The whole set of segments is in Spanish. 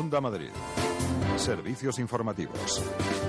Onda Madrid. Servicios informativos.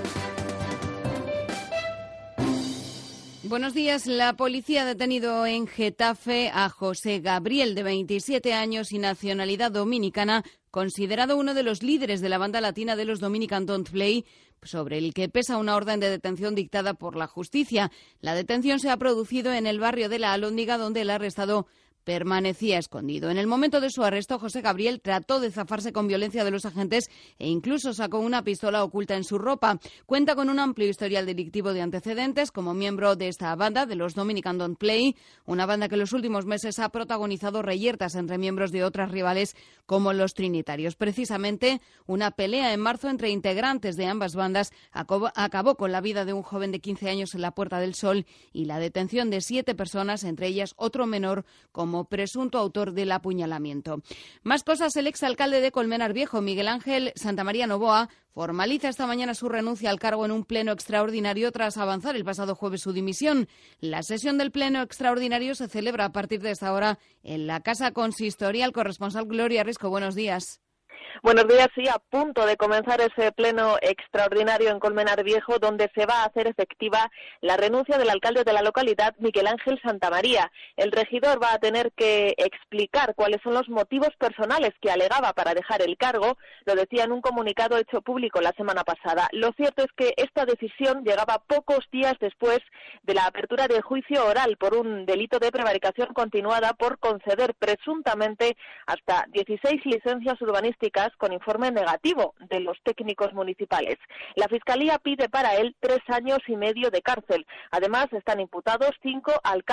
Buenos días. La policía ha detenido en Getafe a José Gabriel, de 27 años y nacionalidad dominicana, considerado uno de los líderes de la banda latina de los Dominican Don't Play, sobre el que pesa una orden de detención dictada por la justicia. La detención se ha producido en el barrio de La Alhóndiga, donde el arrestado permanecía escondido. En el momento de su arresto, José Gabriel trató de zafarse con violencia de los agentes e incluso sacó una pistola oculta en su ropa. Cuenta con un amplio historial delictivo de antecedentes como miembro de esta banda, de los Dominican Don't Play, una banda que en los últimos meses ha protagonizado reyertas entre miembros de otras rivales como los Trinitarios. Precisamente, una pelea en marzo entre integrantes de ambas bandas acabó con la vida de un joven de 15 años en la Puerta del Sol y la detención de 7 personas, entre ellas otro menor, como presunto autor del apuñalamiento. Más cosas. El exalcalde de Colmenar Viejo, Miguel Ángel Santamaría Novoa, formaliza esta mañana su renuncia al cargo en un pleno extraordinario tras avanzar el pasado jueves su dimisión. La sesión del pleno extraordinario se celebra a partir de esta hora en la Casa Consistorial. Corresponsal Gloria Risco, buenos días. Buenos días, sí, a punto de comenzar ese pleno extraordinario en Colmenar Viejo, donde se va a hacer efectiva la renuncia del alcalde de la localidad, Miguel Ángel Santamaría. El regidor va a tener que explicar cuáles son los motivos personales que alegaba para dejar el cargo, lo decía en un comunicado hecho público la semana pasada. Lo cierto es que esta decisión llegaba pocos días después de la apertura del juicio oral por un delito de prevaricación continuada por conceder presuntamente hasta 16 licencias urbanísticas con informe negativo de los técnicos municipales. La Fiscalía pide para él 3 años y medio de cárcel. Además, están imputados 5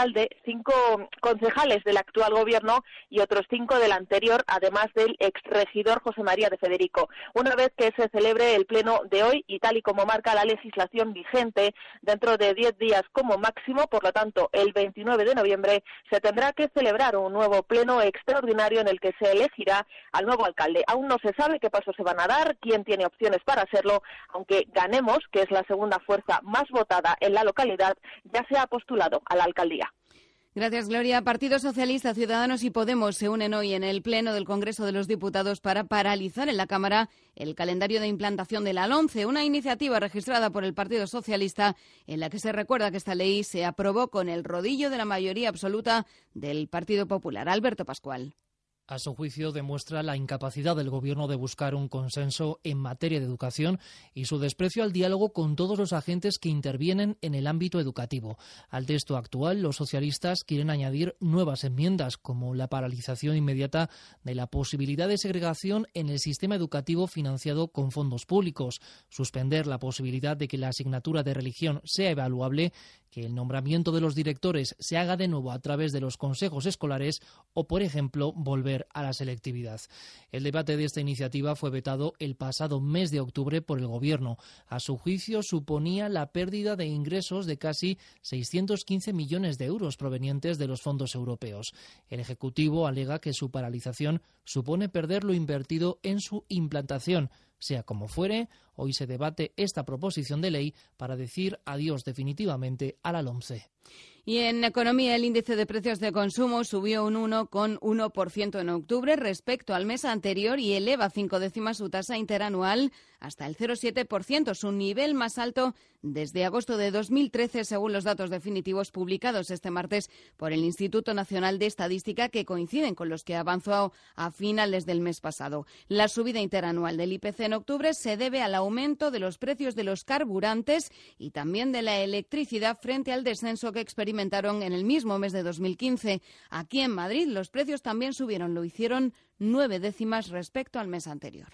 concejales del actual gobierno y otros 5 del anterior, además del exregidor José María de Federico. Una vez que se celebre el pleno de hoy, y tal y como marca la legislación vigente, dentro de 10 días como máximo, por lo tanto, el 29 de noviembre, se tendrá que celebrar un nuevo pleno extraordinario en el que se elegirá al nuevo alcalde. Aún no se sabe qué pasos se van a dar, quién tiene opciones para hacerlo, aunque Ganemos, que es la segunda fuerza más votada en la localidad, ya se ha postulado a la alcaldía. Gracias, Gloria. Partido Socialista, Ciudadanos y Podemos se unen hoy en el Pleno del Congreso de los Diputados para paralizar en la Cámara el calendario de implantación de la LOMCE, una iniciativa registrada por el Partido Socialista en la que se recuerda que esta ley se aprobó con el rodillo de la mayoría absoluta del Partido Popular. Alberto Pascual. A su juicio, demuestra la incapacidad del Gobierno de buscar un consenso en materia de educación y su desprecio al diálogo con todos los agentes que intervienen en el ámbito educativo. Al texto actual, los socialistas quieren añadir nuevas enmiendas, como la paralización inmediata de la posibilidad de segregación en el sistema educativo financiado con fondos públicos, suspender la posibilidad de que la asignatura de religión sea evaluable, que el nombramiento de los directores se haga de nuevo a través de los consejos escolares o, por ejemplo, volver a la selectividad. El debate de esta iniciativa fue vetado el pasado mes de octubre por el Gobierno. A su juicio, suponía la pérdida de ingresos de casi 615 millones de euros provenientes de los fondos europeos. El Ejecutivo alega que su paralización supone perder lo invertido en su implantación. Sea como fuere, hoy se debate esta proposición de ley para decir adiós definitivamente a la LOMCE. Y en economía, el índice de precios de consumo subió un 1,1% en octubre respecto al mes anterior y eleva 5 décimas su tasa interanual hasta el 0,7%, su nivel más alto desde agosto de 2013, según los datos definitivos publicados este martes por el Instituto Nacional de Estadística, que coinciden con los que avanzó a finales del mes pasado. La subida interanual del IPC en octubre se debe al aumento de los precios de los carburantes y también de la electricidad frente al descenso que experimentaron en el mismo mes de 2015. Aquí en Madrid los precios también subieron, lo hicieron 9 décimas respecto al mes anterior.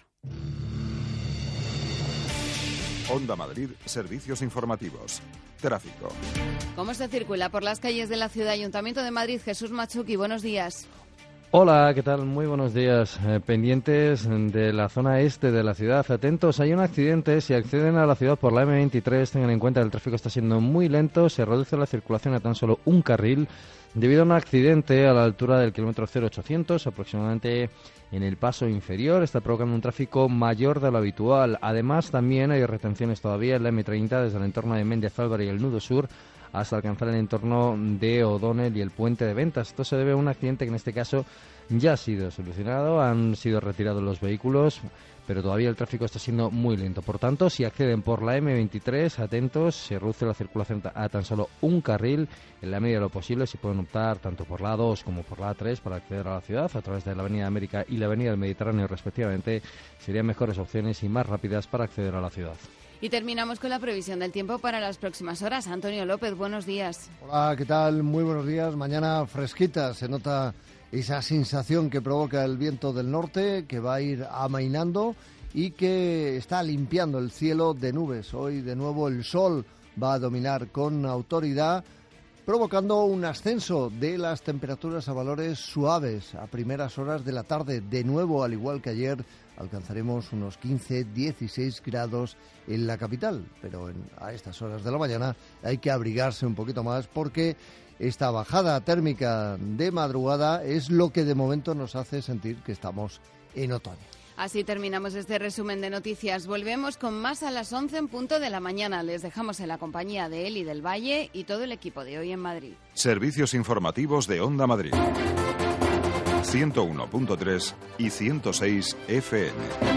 Onda Madrid, servicios informativos. Tráfico. ¿Cómo se circula por las calles de la ciudad? Ayuntamiento de Madrid, Jesús Machuqui, buenos días. Hola, ¿qué tal? Muy buenos días. Pendientes de la zona este de la ciudad. Atentos, hay un accidente. Si acceden a la ciudad por la M23, tengan en cuenta que el tráfico está siendo muy lento. Se reduce la circulación a tan solo un carril debido a un accidente a la altura del kilómetro 0800, aproximadamente en el paso inferior. Está provocando un tráfico mayor de lo habitual. Además, también hay retenciones todavía en la M30 desde el entorno de Méndez Álvaro y el nudo sur hasta alcanzar el entorno de O'Donnell y el puente de Ventas. Esto se debe a un accidente que en este caso ya ha sido solucionado, han sido retirados los vehículos, pero todavía el tráfico está siendo muy lento. Por tanto, si acceden por la M23, atentos, se reduce la circulación a tan solo un carril. En la medida de lo posible se pueden optar tanto por la A2 como por la A3 para acceder a la ciudad a través de la Avenida América y la Avenida del Mediterráneo respectivamente. Serían mejores opciones y más rápidas para acceder a la ciudad. Y terminamos con la previsión del tiempo para las próximas horas. Antonio López, buenos días. Hola, ¿qué tal? Muy buenos días. Mañana fresquita, se nota esa sensación que provoca el viento del norte, que va a ir amainando y que está limpiando el cielo de nubes. Hoy, de nuevo, el sol va a dominar con autoridad, provocando un ascenso de las temperaturas a valores suaves a primeras horas de la tarde. De nuevo, al igual que ayer, alcanzaremos unos 15-16 grados en la capital, pero a estas horas de la mañana hay que abrigarse un poquito más porque esta bajada térmica de madrugada es lo que de momento nos hace sentir que estamos en otoño. Así terminamos este resumen de noticias. Volvemos con más a las 11 en punto de la mañana. Les dejamos en la compañía de Eli del Valle y todo el equipo de Hoy en Madrid. Servicios informativos de Onda Madrid. 101.3 y 106 FM.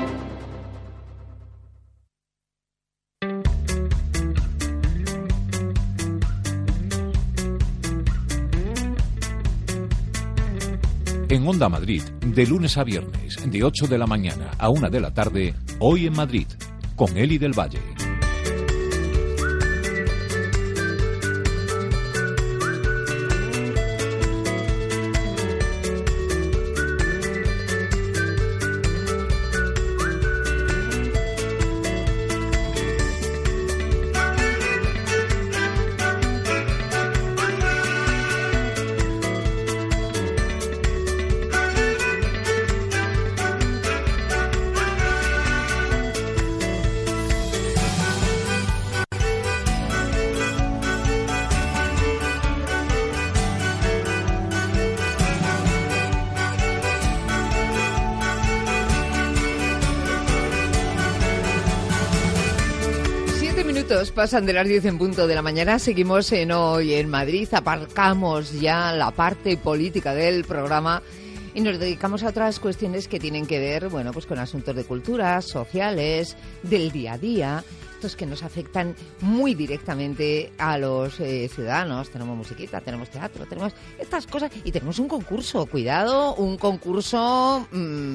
En Onda Madrid, de lunes a viernes, de 8 de la mañana a 1 de la tarde, Hoy en Madrid, con Eli del Valle. Pasan de las 10 en punto de la mañana, seguimos en Hoy en Madrid, aparcamos ya la parte política del programa y nos dedicamos a otras cuestiones que tienen que ver, bueno, pues con asuntos de cultura, sociales, del día a día, estos que nos afectan muy directamente a los ciudadanos. Tenemos musiquita, tenemos teatro, tenemos estas cosas y tenemos un concurso, cuidado, un concurso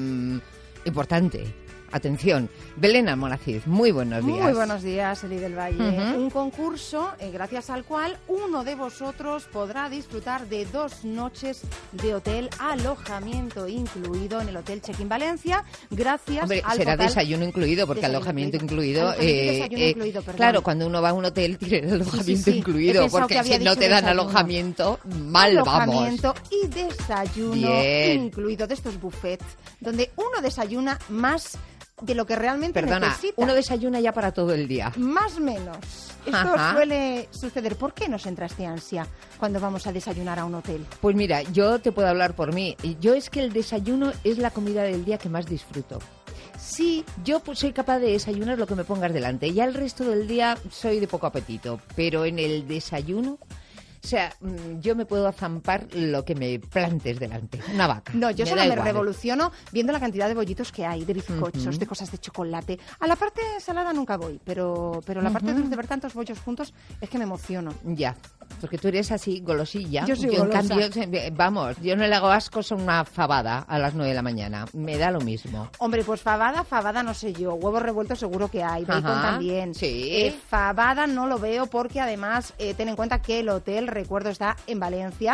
importante. Atención, Belén Almonacid, muy buenos días. Muy buenos días, Eli del Valle. Un concurso gracias al cual uno de vosotros podrá disfrutar de 2 noches de hotel, alojamiento incluido en el Hotel Check-in Valencia, gracias al será total... desayuno incluido, porque alojamiento incluido... desayuno incluido, perdón. Claro, cuando uno va a un hotel tiene el alojamiento incluido, porque si no te dan alojamiento, mal alojamiento vamos. Y desayuno incluido, de estos buffets, donde uno desayuna más de lo que realmente necesita. Uno desayuna ya para todo el día. Más o menos. Esto suele suceder. ¿Por qué nos entra esta ansia cuando vamos a desayunar a un hotel? Pues mira, yo te puedo hablar por mí. Yo es que el desayuno es la comida del día que más disfruto. Sí, yo soy capaz de desayunar lo que me pongas delante. Ya el resto del día soy de poco apetito. Pero en el desayuno... O sea, yo me puedo zampar lo que me plantes delante. Una vaca. No, yo solo me revoluciono viendo la cantidad de bollitos que hay, de bizcochos, de cosas de chocolate. A la parte salada nunca voy, pero la parte de ver tantos bollos juntos es que me emociono. Ya, porque tú eres así, golosilla. Yo soy golosa. En cambio, vamos, yo no le hago asco a una fabada a las 9 de la mañana. Me da lo mismo. Hombre, pues fabada no sé yo. Huevos revueltos seguro que hay. Bacon también. Sí. Fabada no lo veo porque además ten en cuenta que el hotel, recuerdo, está en Valencia.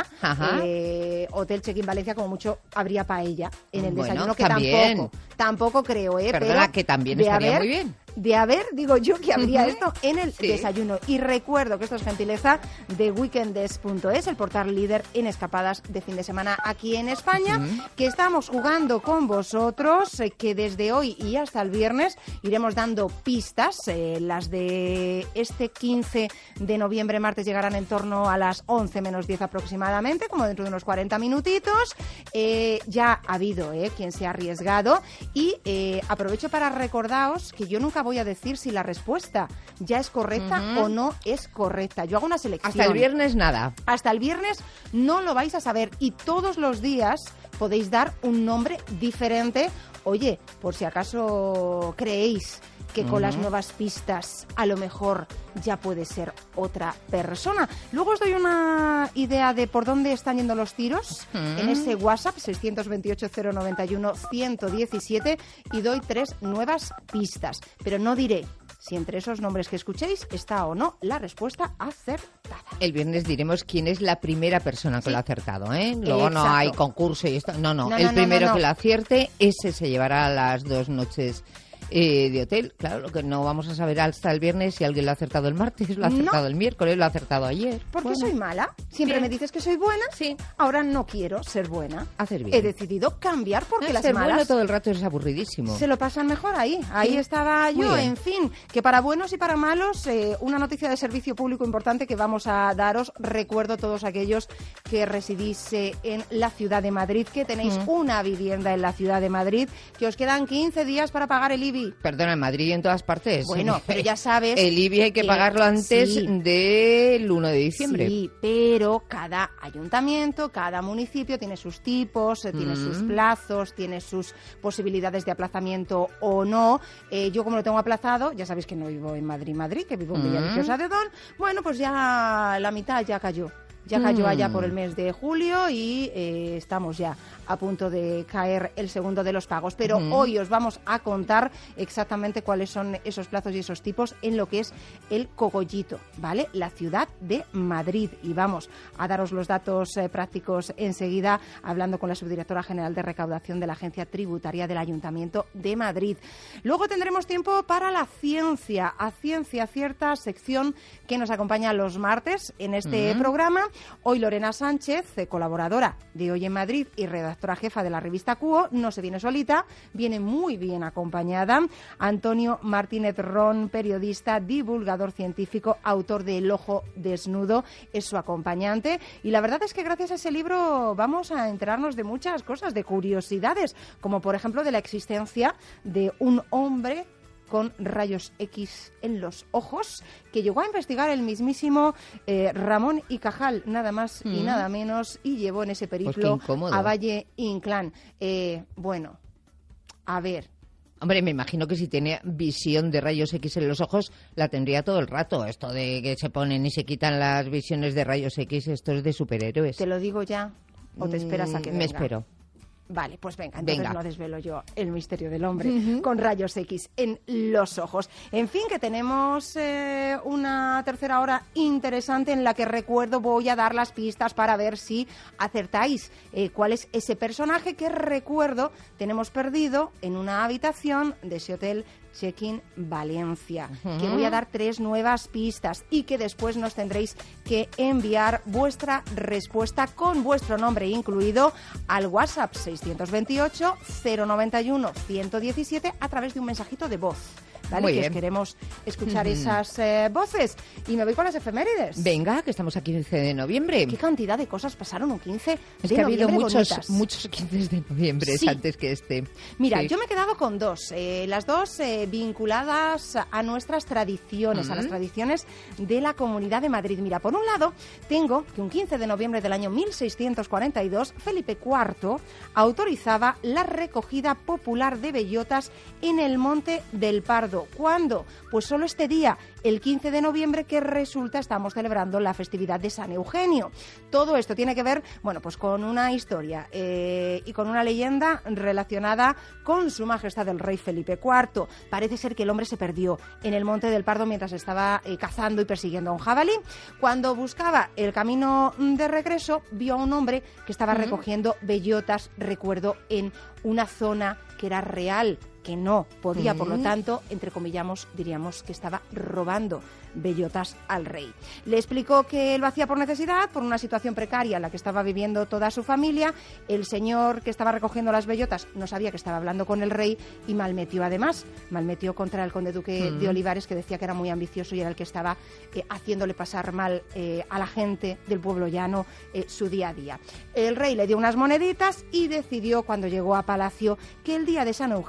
Hotel Check-in Valencia, como mucho habría paella en el desayuno, que tampoco creo, Perdona, pero que también estaría muy bien. De haber, digo yo, que habría esto en el desayuno. Y recuerdo que esto es gentileza de weekendes.es, el portal líder en escapadas de fin de semana aquí en España, que estamos jugando con vosotros, que desde hoy y hasta el viernes iremos dando pistas. Las de este 15 de noviembre, martes, llegarán en torno a las 11 menos 10 aproximadamente, como dentro de unos 40 minutitos. Ya ha habido quien se ha arriesgado y aprovecho para recordaros que yo nunca voy a decir si la respuesta ya es correcta o no es correcta. Yo hago una selección. Hasta el viernes nada. Hasta el viernes no lo vais a saber y todos los días podéis dar un nombre diferente. Oye, por si acaso creéis que con las nuevas pistas a lo mejor ya puede ser otra persona. Luego os doy una idea de por dónde están yendo los tiros en ese WhatsApp 628-091-117 y doy 3 nuevas pistas. Pero no diré si entre esos nombres que escuchéis está o no la respuesta acertada. El viernes diremos quién es la primera persona que lo ha acertado, ¿eh? Luego no hay concurso y esto. No. El primero que lo acierte, ese se llevará las 2 noches de hotel. Claro, lo que no vamos a saber hasta el viernes si alguien lo ha acertado el martes, lo ha acertado el miércoles, lo ha acertado ayer. Porque soy mala. Siempre me dices que soy buena. Sí. Ahora no quiero ser buena. Hacer bien. He decidido cambiar porque las ser malas bueno todo el rato es aburridísimo. se lo pasan mejor ahí. Ahí estaba yo. En fin, que para buenos y para malos, una noticia de servicio público importante que vamos a daros. Recuerdo a todos aquellos que residís en la ciudad de Madrid, que tenéis una vivienda en la ciudad de Madrid, que os quedan 15 días para pagar el IBI. Perdona, en Madrid y en todas partes. Bueno, pero ya sabes... El IBI hay que pagarlo antes del 1 de diciembre. Sí, pero cada ayuntamiento, cada municipio tiene sus tipos, tiene sus plazos, tiene sus posibilidades de aplazamiento o no. Yo como lo tengo aplazado, ya sabéis que no vivo en Madrid, que vivo en Villaviciosa de Odón, bueno, pues ya la mitad ya cayó. Ya cayó allá por el mes de julio y estamos ya a punto de caer el segundo de los pagos. Pero hoy os vamos a contar exactamente cuáles son esos plazos y esos tipos en lo que es el Cogollito, ¿vale? La ciudad de Madrid. Y vamos a daros los datos prácticos enseguida, hablando con la subdirectora general de recaudación de la Agencia Tributaria del Ayuntamiento de Madrid. Luego tendremos tiempo para la ciencia, a ciencia cierta, sección que nos acompaña los martes en este programa. Hoy Lorena Sánchez, colaboradora de Hoy en Madrid y redactora jefa de la revista Cuo, no se viene solita, viene muy bien acompañada. Antonio Martínez Ron, periodista, divulgador científico, autor de El ojo desnudo, es su acompañante. Y la verdad es que gracias a ese libro vamos a enterarnos de muchas cosas, de curiosidades, como por ejemplo de la existencia de un hombre con rayos X en los ojos, que llegó a investigar el mismísimo Ramón y Cajal, nada más y nada menos, y llevó en ese periplo a Valle Inclán. Bueno, a ver. Hombre, me imagino que si tiene visión de rayos X en los ojos, la tendría todo el rato. Esto de que se ponen y se quitan las visiones de rayos X, esto es de superhéroes. ¿Te lo digo ya o te esperas a que venga? Me espero. Vale, pues venga, entonces no desvelo yo el misterio del hombre con rayos X en los ojos. En fin, que tenemos una tercera hora interesante en la que recuerdo voy a dar las pistas para ver si acertáis cuál es ese personaje que recuerdo tenemos perdido en una habitación de ese hotel Check-in Valencia, que voy a dar 3 nuevas pistas y que después nos tendréis que enviar vuestra respuesta con vuestro nombre incluido al WhatsApp 628-091-117 a través de un mensajito de voz. ¿Vale? Que queremos escuchar esas voces. Y me voy con las efemérides. Venga, que estamos a 15 de noviembre. ¿Qué cantidad de cosas pasaron un 15 de noviembre? Es que ha habido bonitas. muchos 15 de noviembre antes que este. Mira, yo me he quedado con 2. Las 2 vinculadas a nuestras tradiciones, a las tradiciones de la Comunidad de Madrid. Mira, por un lado, tengo que un 15 de noviembre del año 1642, Felipe IV autorizaba la recogida popular de bellotas en el Monte del Pardo. ¿Cuándo? Pues solo este día, el 15 de noviembre, que resulta estamos celebrando la festividad de San Eugenio. Todo esto tiene que ver, bueno, pues con una historia y con una leyenda relacionada con Su Majestad el Rey Felipe IV. Parece ser que el hombre se perdió en el Monte del Pardo mientras estaba cazando y persiguiendo a un jabalí. Cuando buscaba el camino de regreso, vio a un hombre que estaba recogiendo bellotas, recuerdo, en una zona que era real, que no podía, por lo tanto, entrecomillamos, diríamos que estaba robando bellotas al rey. Le explicó que lo hacía por necesidad, por una situación precaria en la que estaba viviendo toda su familia. El señor que estaba recogiendo las bellotas no sabía que estaba hablando con el rey y malmetió contra el conde duque de Olivares, que decía que era muy ambicioso y era el que estaba haciéndole pasar mal a la gente del pueblo llano su día a día. El rey le dio unas moneditas y decidió, cuando llegó a palacio, que el día de San Eugenio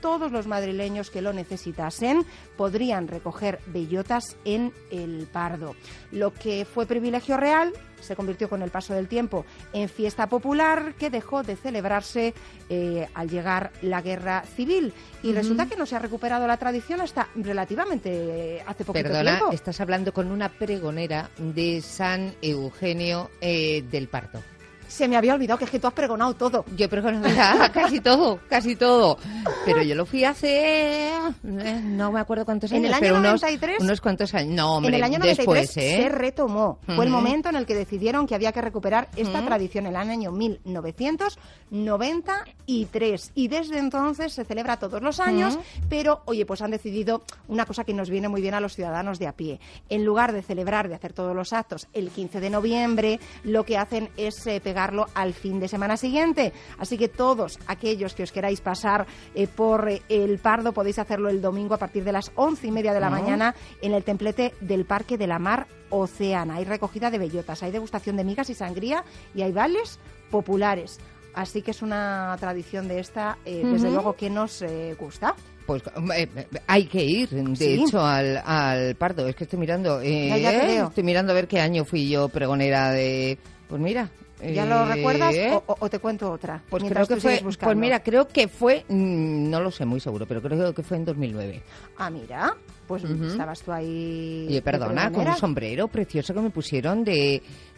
todos los madrileños que lo necesitasen podrían recoger bellotas en El Pardo. Lo que fue privilegio real se convirtió con el paso del tiempo en fiesta popular que dejó de celebrarse al llegar la guerra civil. Y resulta que no se ha recuperado la tradición hasta relativamente hace poquito tiempo. Perdona, estás hablando con una pregonera de San Eugenio del Pardo. Se me había olvidado que es que tú has pregonado todo. Yo pregono casi todo. Pero yo lo fui hace... no me acuerdo cuántos años. En el año 93... Unos cuantos años. No, hombre, en el año 93 después, se retomó. Fue el momento en el que decidieron que había que recuperar esta tradición en el año 1993. Y desde entonces se celebra todos los años, pero, oye, pues han decidido una cosa que nos viene muy bien a los ciudadanos de a pie. En lugar de celebrar, de hacer todos los actos el 15 de noviembre, lo que hacen es pegarlo al fin de semana siguiente. Así que todos aquellos que os queráis pasar por El Pardo podéis hacerlo el domingo a partir de las 11:30 de la mañana en el templete del Parque de la Mar Océana. Hay recogida de bellotas, hay degustación de migas y sangría y hay bailes populares. Así que es una tradición de esta, desde luego, que nos gusta. Pues hay que ir, de hecho, al Pardo. Es que estoy mirando, estoy mirando a ver qué año fui yo pregonera de... Pues mira... ¿Ya lo recuerdas o te cuento otra? Pues creo que fue, pues mira, creo que fue, no lo sé muy seguro, pero creo que fue en 2009. Ah, mira, pues estabas tú ahí... Oye, perdona, con un sombrero precioso que me pusieron de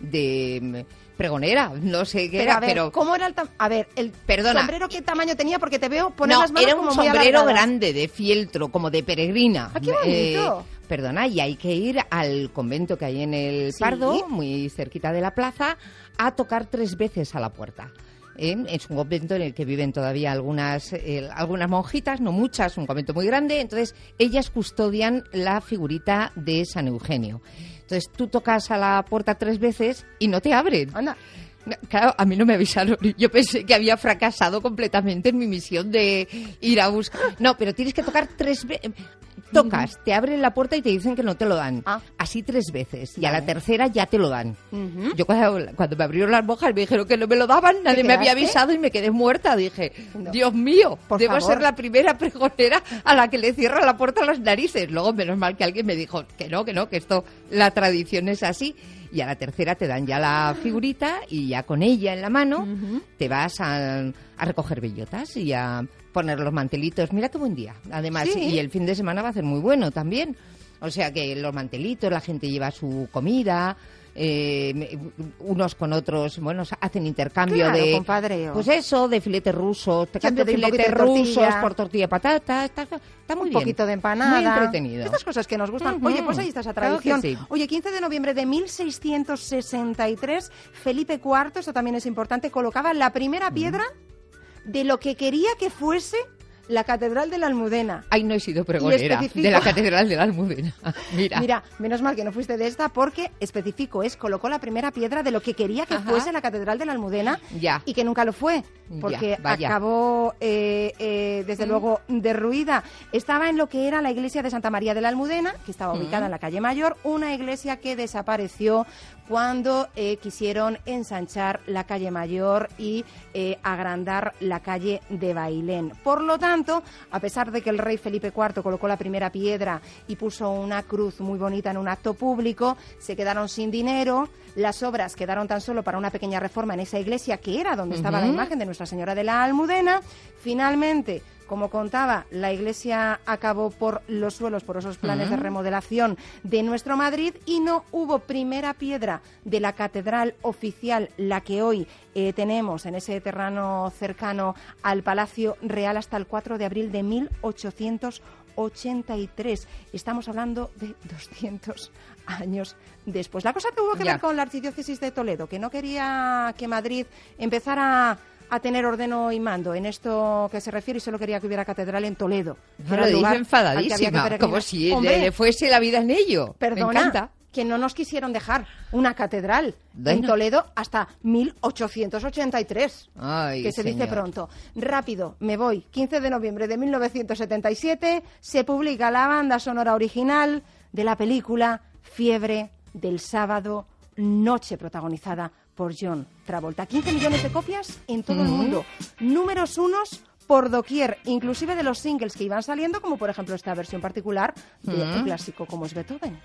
pregonera, no sé qué era, pero... ¿Cómo era el sombrero qué tamaño tenía? Porque te veo poner las manos como muy era un sombrero alargadas. Grande, de fieltro, como de peregrina. ¡Ah, qué bonito! Perdona, y hay que ir al convento que hay en El Pardo, muy cerquita de la plaza, a tocar 3 veces a la puerta. Es un convento en el que viven todavía algunas monjitas, no muchas, un convento muy grande. Entonces, ellas custodian la figurita de San Eugenio. Entonces, tú tocas a la puerta 3 veces y no te abren. Anda. Claro, a mí no me avisaron. Yo pensé que había fracasado completamente en mi misión de ir a buscar. No, pero tienes que tocar 3 veces. Tocas, te abren la puerta y te dicen que no te lo dan. Así 3 veces. Y a la tercera ya te lo dan. Yo cuando me abrieron las monjas me dijeron que no me lo daban, nadie me había avisado y me quedé muerta. Dije, Dios mío, debo ser la primera pregonera a la que le cierran la puerta a las narices. Luego, menos mal que alguien me dijo que no, que esto, la tradición es así. Y a la tercera te dan ya la figurita y ya con ella en la mano te vas a recoger bellotas y a poner los mantelitos. Mira qué buen día. Además, y el fin de semana va a ser muy bueno también. O sea que los mantelitos, la gente lleva su comida, unos con otros, bueno, hacen intercambio de... compadreo. Pues eso, de filetes rusos, te cambio filetes rusos por tortilla de patata, está muy bien. Un poquito de empanada. Muy entretenido. Estas cosas que nos gustan. Oye, pues ahí está esa tradición. Claro que sí. Oye, 15 de noviembre de 1663, Felipe IV, esto también es importante, colocaba la primera piedra de lo que quería que fuese la Catedral de la Almudena. Ay, no he sido pregonera de la Catedral de la Almudena. Mira, menos mal que no fuiste de esta, porque especifico, colocó la primera piedra de lo que quería que fuese la Catedral de la Almudena y que nunca lo fue, porque acabó, desde luego, derruida. Estaba en lo que era la iglesia de Santa María de la Almudena, que estaba ubicada en la calle Mayor, una iglesia que desapareció cuando quisieron ensanchar la calle Mayor y agrandar la calle de Bailén. Por lo tanto, a pesar de que el rey Felipe IV colocó la primera piedra y puso una cruz muy bonita en un acto público, se quedaron sin dinero, las obras quedaron tan solo para una pequeña reforma en esa iglesia que era donde estaba la imagen de Nuestra Señora de la Almudena. Finalmente, como contaba, la iglesia acabó por los suelos, por esos planes de remodelación de nuestro Madrid, y no hubo primera piedra de la catedral oficial, la que hoy tenemos en ese terreno cercano al Palacio Real, hasta el 4 de abril de 1883. Estamos hablando de 200 años después. La cosa tuvo que ver con la Archidiócesis de Toledo, que no quería que Madrid empezara a tener ordeno y mando en esto que se refiere, y solo quería que hubiera catedral en Toledo. Lo dice enfadadísima, como si le fuese la vida en ello. Perdona, me encanta. Que no nos quisieron dejar una catedral en Toledo hasta 1883, que se dice pronto. Rápido, me voy. 15 de noviembre de 1977 se publica la banda sonora original de la película Fiebre del Sábado Noche, protagonizada por John Travolta. 15 millones de copias en todo el mundo. Números unos por doquier, inclusive de los singles que iban saliendo, como por ejemplo esta versión particular de un clásico como es Beethoven.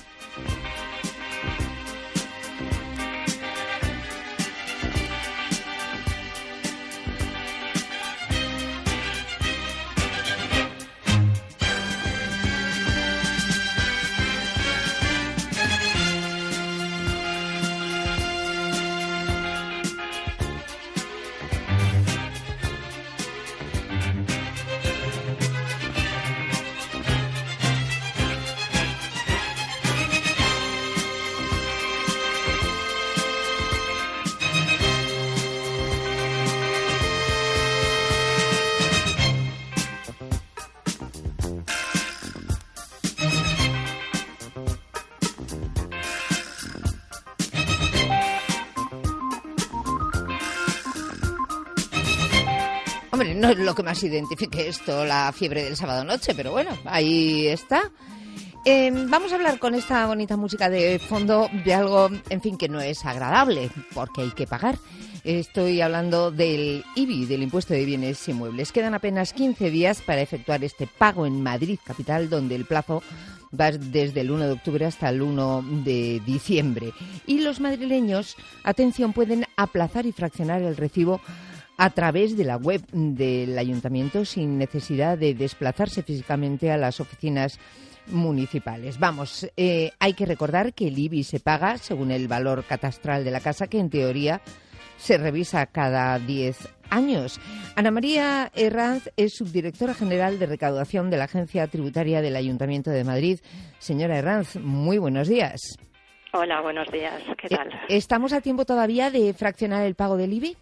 Hombre, no es lo que más identifique esto, la fiebre del sábado noche, pero bueno, ahí está. Vamos a hablar con esta bonita música de fondo de algo, en fin, que no es agradable, porque hay que pagar. Estoy hablando del IBI, del Impuesto de Bienes Inmuebles. Quedan apenas 15 días para efectuar este pago en Madrid capital, donde el plazo va desde el 1 de octubre hasta el 1 de diciembre. Y los madrileños, atención, pueden aplazar y fraccionar el recibo a través de la web del ayuntamiento sin necesidad de desplazarse físicamente a las oficinas municipales. Vamos, hay que recordar que el IBI se paga según el valor catastral de la casa, que en teoría se revisa cada 10 años. Ana María Herranz es subdirectora general de recaudación de la Agencia Tributaria del Ayuntamiento de Madrid. Señora Herranz, muy buenos días. Hola, buenos días. ¿Qué tal? ¿Estamos a tiempo todavía de fraccionar el pago del IBI?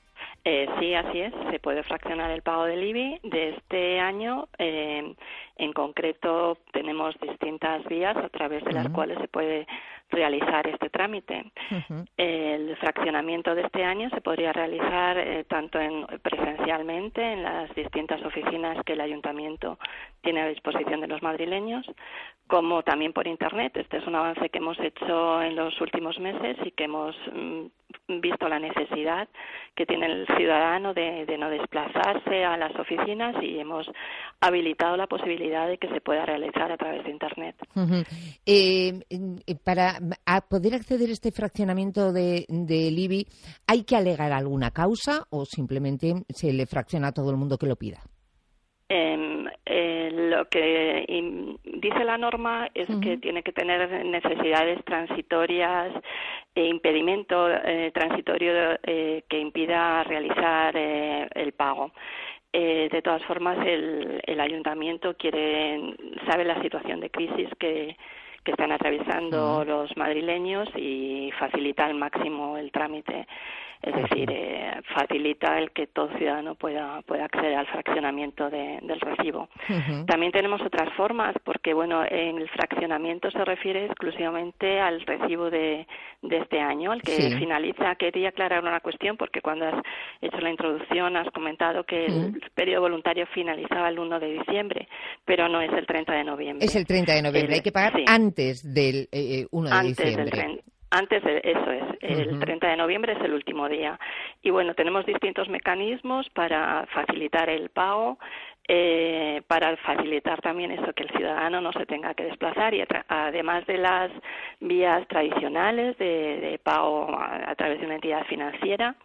Sí, así es. Se puede fraccionar el pago del IBI. De este año, en concreto, tenemos distintas vías a través de las cuales se puede realizar este trámite. El fraccionamiento de este año se podría realizar tanto presencialmente en las distintas oficinas que el ayuntamiento tiene a disposición de los madrileños, como también por Internet. Este es un avance que hemos hecho en los últimos meses y que hemos visto la necesidad que tiene el ciudadano de no desplazarse a las oficinas, y hemos habilitado la posibilidad de que se pueda realizar a través de Internet. Para poder acceder a este fraccionamiento del IBI, ¿hay que alegar alguna causa o simplemente se le fracciona a todo el mundo que lo pida? Lo que dice la norma es que tiene que tener necesidades transitorias e impedimento transitorio que impida realizar el pago. De todas formas, el ayuntamiento sabe la situación de crisis que están atravesando los madrileños y facilita al máximo el trámite. Es decir, facilita el que todo ciudadano pueda acceder al fraccionamiento del recibo. También tenemos otras formas, porque bueno, el fraccionamiento se refiere exclusivamente al recibo de este año, al que finaliza. Quería aclarar una cuestión, porque cuando has hecho la introducción has comentado que el periodo voluntario finalizaba el 1 de diciembre, pero no es el 30 de noviembre. Es el 30 de noviembre, hay que pagar antes del 1 de diciembre. Eso es, el 30 de noviembre es el último día. Y bueno, tenemos distintos mecanismos para facilitar el pago, para facilitar también eso, que el ciudadano no se tenga que desplazar, y además de las vías tradicionales de pago a través de una entidad financiera,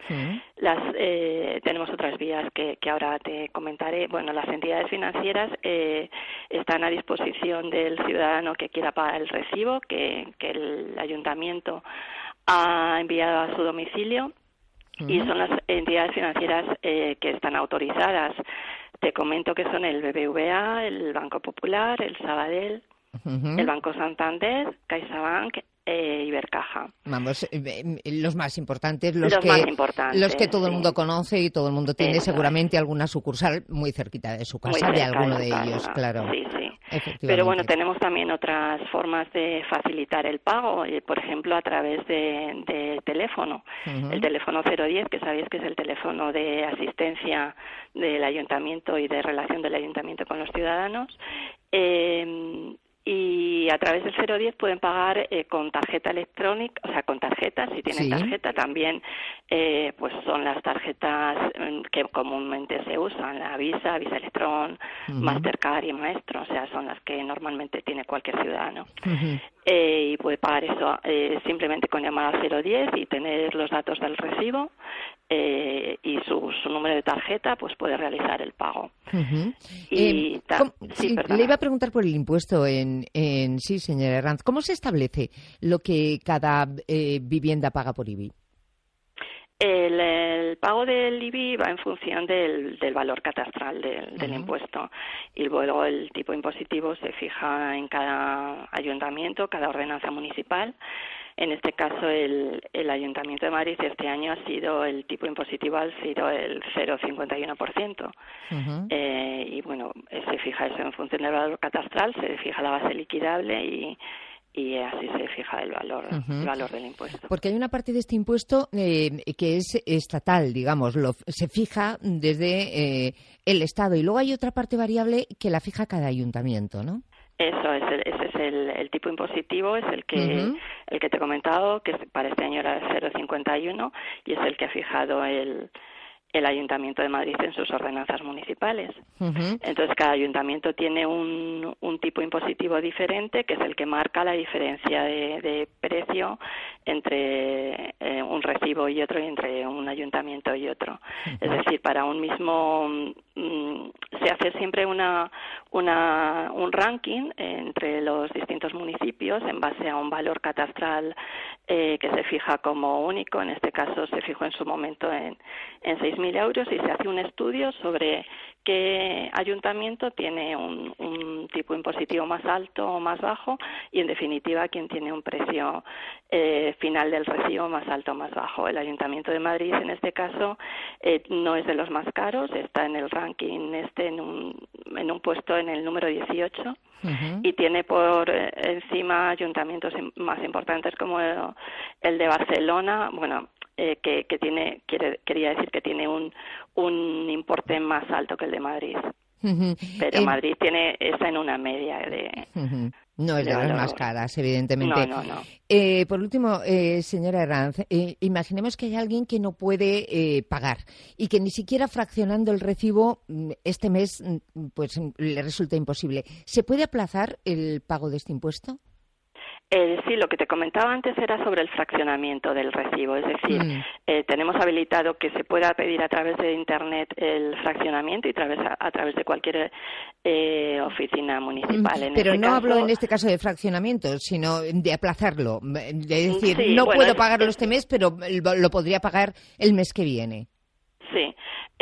tenemos otras vías que ahora te comentaré. Bueno, las entidades financieras están a disposición del ciudadano que quiera pagar el recibo que el ayuntamiento ha enviado a su domicilio, y son las entidades financieras que están autorizadas. Te comento que son el BBVA, el Banco Popular, el Sabadell, el Banco Santander, CaixaBank, Ibercaja. Vamos, los más importantes, los que todo el mundo conoce y todo el mundo tiene seguramente alguna sucursal muy cerquita de su casa, de alguno de ellos, claro. Sí. Pero bueno, tenemos también otras formas de facilitar el pago, por ejemplo, a través de teléfono. El teléfono 010, que sabéis que es el teléfono de asistencia del ayuntamiento y de relación del ayuntamiento con los ciudadanos. y a través del 010 pueden pagar con tarjeta electrónica, o sea, con tarjeta, si tienen tarjeta también, pues son las tarjetas que comúnmente se usan, la Visa, Visa Electron, Mastercard y Maestro, o sea, son las que normalmente tiene cualquier ciudadano. Y puede pagar eso simplemente con llamar al 010 y tener los datos del recibo y su número de tarjeta, pues puede realizar el pago. Le iba a preguntar por el impuesto sí, señora Herranz. ¿Cómo se establece lo que cada vivienda paga por IBI? El pago del IBI va en función del valor catastral del impuesto, y luego el tipo impositivo se fija en cada ayuntamiento, cada ordenanza municipal. En este caso, el Ayuntamiento de Madrid este año el tipo impositivo ha sido el 0,51%. Y bueno, se fija eso en función del valor catastral, se fija la base liquidable y así se fija el valor del impuesto. Porque hay una parte de este impuesto que es estatal, digamos, se fija desde el Estado, y luego hay otra parte variable que la fija cada ayuntamiento, ¿no? Eso es, ese es el tipo impositivo, es el que te he comentado, que para este año era el 0,51, y es el que ha fijado el Ayuntamiento de Madrid en sus ordenanzas municipales. Entonces, cada ayuntamiento tiene un tipo impositivo diferente, que es el que marca la diferencia de precio entre un recibo y otro, y entre un ayuntamiento y otro. Es decir, para un mismo se hace siempre un ranking entre los distintos municipios en base a un valor catastral que se fija como único. En este caso se fijó en su momento en 6.000 euros, y se hace un estudio sobre qué ayuntamiento tiene un tipo impositivo más alto o más bajo, y en definitiva quién tiene un precio final del recibo más alto o más bajo. El Ayuntamiento de Madrid en este caso no es de los más caros, está en el ranking en un puesto en el número 18, y tiene por encima ayuntamientos más importantes como el de Barcelona, bueno, quería decir que tiene un importe más alto que el de Madrid. Pero Madrid está en una media de... No es de las más caras, evidentemente. No. Por último, señora Herranz, imaginemos que hay alguien que no puede pagar y que ni siquiera fraccionando el recibo este mes pues le resulta imposible. ¿Se puede aplazar el pago de este impuesto? Sí, lo que te comentaba antes era sobre el fraccionamiento del recibo, es decir, tenemos habilitado que se pueda pedir a través de Internet el fraccionamiento y a través de cualquier oficina municipal. Pero no hablo en este caso de fraccionamiento, sino de aplazarlo, de decir, puedo pagarlo este mes, pero lo podría pagar el mes que viene. Sí.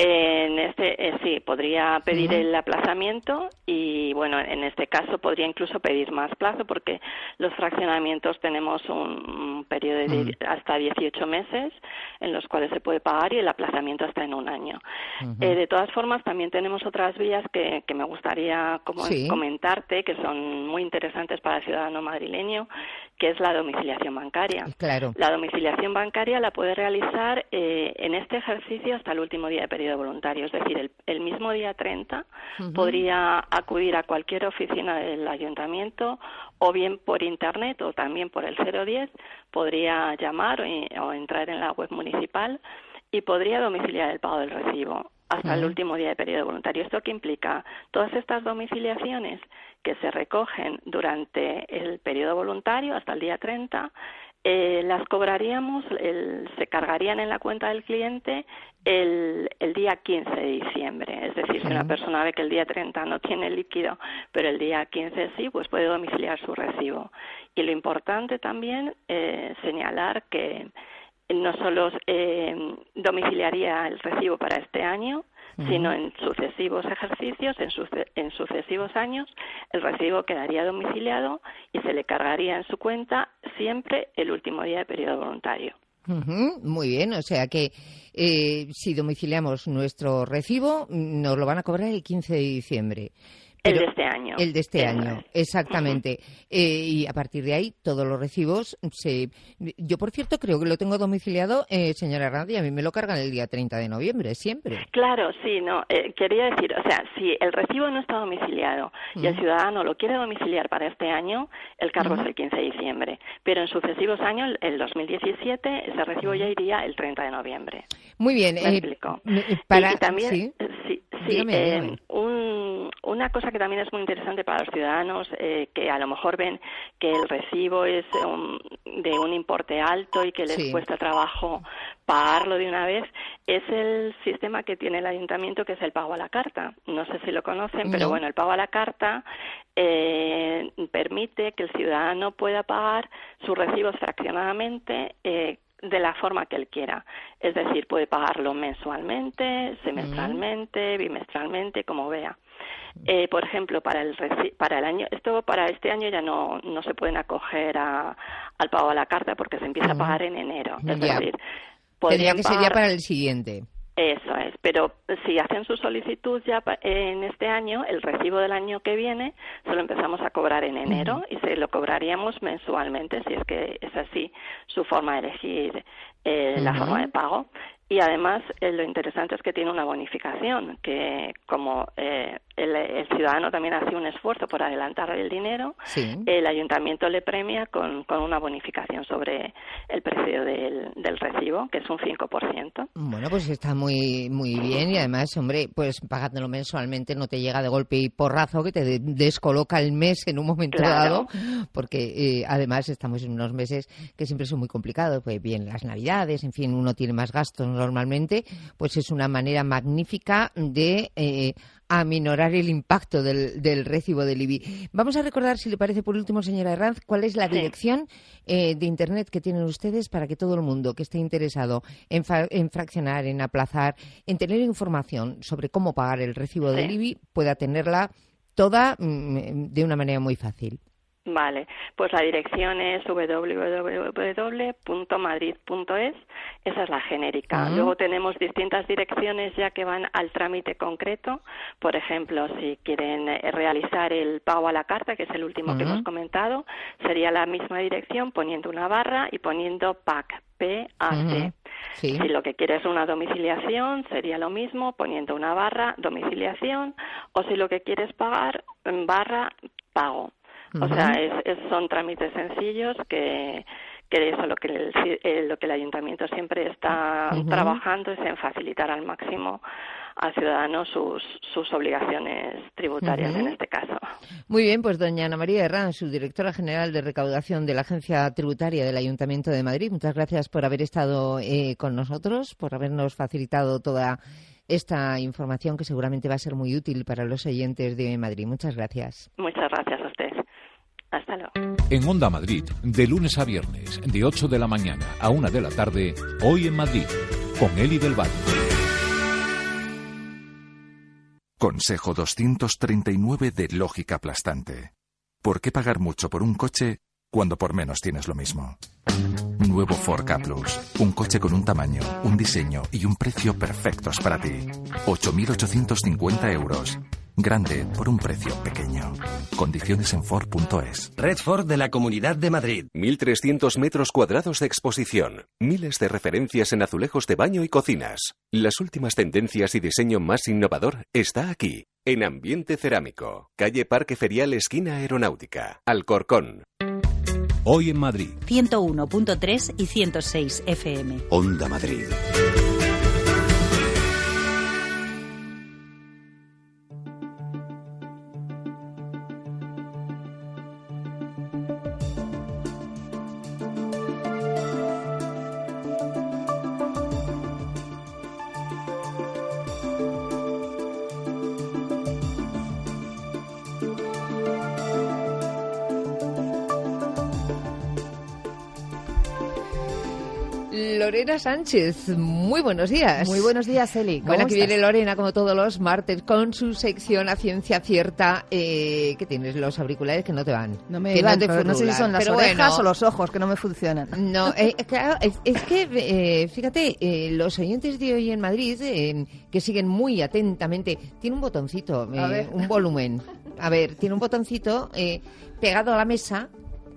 Sí, podría pedir el aplazamiento, y bueno, en este caso podría incluso pedir más plazo, porque los fraccionamientos tenemos un periodo de hasta 18 meses en los cuales se puede pagar, y el aplazamiento hasta en un año. De todas formas, también tenemos otras vías que me gustaría comentarte, que son muy interesantes para el ciudadano madrileño, que es la domiciliación bancaria. Claro. La domiciliación bancaria la puede realizar en este ejercicio hasta el último día de periodo voluntario, es decir, el mismo día 30 podría acudir a cualquier oficina del ayuntamiento, o bien por Internet o también por el 010, podría llamar o entrar en la web municipal y podría domiciliar el pago del recibo hasta el último día de periodo voluntario. ¿Esto qué implica? Todas estas domiciliaciones que se recogen durante el periodo voluntario hasta el día 30, las cobraríamos, se cargarían en la cuenta del cliente el día 15 de diciembre. Es decir, si una persona ve que el día 30 no tiene líquido, pero el día 15 sí, pues puede domiciliar su recibo. Y lo importante también señalar que no solo domiciliaría el recibo para este año, sino en sucesivos ejercicios, en sucesivos años, el recibo quedaría domiciliado y se le cargaría en su cuenta siempre el último día de periodo voluntario. Muy bien, o sea que si domiciliamos nuestro recibo nos lo van a cobrar el 15 de diciembre. El de este año. El de este año, exactamente. Y a partir de ahí, todos los recibos Yo, por cierto, creo que lo tengo domiciliado, señora Hernández, y a mí me lo cargan el día 30 de noviembre, siempre. Claro, sí, no. Quería decir, o sea, si el recibo no está domiciliado y el ciudadano lo quiere domiciliar para este año, el cargo es el 15 de diciembre. Pero en sucesivos años, el 2017, ese recibo ya iría el 30 de noviembre. Muy bien. ¿Me explico? Para... Y también, sí. Dígame. Una cosa que también es muy interesante para los ciudadanos, que a lo mejor ven que el recibo es de un importe alto y que les cuesta trabajo pagarlo de una vez, es el sistema que tiene el ayuntamiento, que es el pago a la carta. No sé si lo conocen, pero bueno, el pago a la carta permite que el ciudadano pueda pagar sus recibos fraccionadamente de la forma que él quiera. Es decir, puede pagarlo mensualmente, semestralmente, bimestralmente, como vea. Por ejemplo, para el año, para este año ya no se pueden acoger al pago a la carta porque se empieza a pagar en enero. Es decir, tendría que ser ya para el siguiente. Eso es, pero si hacen su solicitud ya en este año, el recibo del año que viene se lo empezamos a cobrar en enero y se lo cobraríamos mensualmente, si es que es así su forma de elegir la forma de pago. Y además lo interesante es que tiene una bonificación, que como el ciudadano también hace un esfuerzo por adelantar el dinero, el ayuntamiento le premia con una bonificación sobre el precio del recibo, que es un 5%. Bueno, pues está muy bien y además, hombre, pues pagándolo mensualmente no te llega de golpe y porrazo que te descoloca el mes en un momento dado, porque además estamos en unos meses que siempre son muy complicados, pues bien las Navidades, en fin, uno tiene más gastos normalmente, pues es una manera magnífica de aminorar el impacto del recibo del IBI. Vamos a recordar, si le parece, por último, señora Herranz, cuál es la dirección de Internet que tienen ustedes para que todo el mundo que esté interesado en fraccionar, en aplazar, en tener información sobre cómo pagar el recibo del IBI, pueda tenerla toda de una manera muy fácil. Vale, pues la dirección es www.madrid.es, esa es la genérica. Luego tenemos distintas direcciones ya que van al trámite concreto. Por ejemplo, si quieren realizar el pago a la carta, que es el último que hemos comentado, sería la misma dirección poniendo una barra y poniendo PAC. PAC. Si lo que quieres es una domiciliación, sería lo mismo poniendo una barra, domiciliación, o si lo que quieres pagar, barra, pago. O sea, son trámites sencillos que eso lo que el ayuntamiento siempre está trabajando es en facilitar al máximo al ciudadano sus obligaciones tributarias en este caso. Muy bien, pues doña Ana María Herranz, subdirectora general de recaudación de la Agencia Tributaria del Ayuntamiento de Madrid, muchas gracias por haber estado con nosotros, por habernos facilitado toda esta información que seguramente va a ser muy útil para los oyentes de Madrid. Muchas gracias. Muchas gracias a usted. Hasta luego. En Onda Madrid, de lunes a viernes, de 8 de la mañana a 1 de la tarde, Hoy en Madrid, con Eli del Valle. Consejo 239 de lógica aplastante. ¿Por qué pagar mucho por un coche cuando por menos tienes lo mismo? Nuevo Ford Ka Plus. Un coche con un tamaño, un diseño y un precio perfectos para ti. 8.850 euros. Grande por un precio pequeño. Condiciones en Ford.es. Red Ford de la Comunidad de Madrid. 1.300 metros cuadrados de exposición. Miles de referencias en azulejos de baño y cocinas. Las últimas tendencias y diseño más innovador está aquí. En Ambiente Cerámico. Calle Parque Ferial, esquina Aeronáutica. Alcorcón. Hoy en Madrid. 101.3 y 106 FM. Onda Madrid. Lorena Sánchez, muy buenos días. Muy buenos días, Eli. Bueno, aquí viene Lorena, como todos los martes, con su sección a ciencia cierta. ¿Qué tienes? Los auriculares que no te van. No me van, no sé si son las orejas o los ojos que no me funcionan. No, claro, es que, fíjate, los oyentes de Hoy en Madrid, que siguen muy atentamente, tiene un botoncito, un volumen. a ver, tiene un botoncito pegado a la mesa,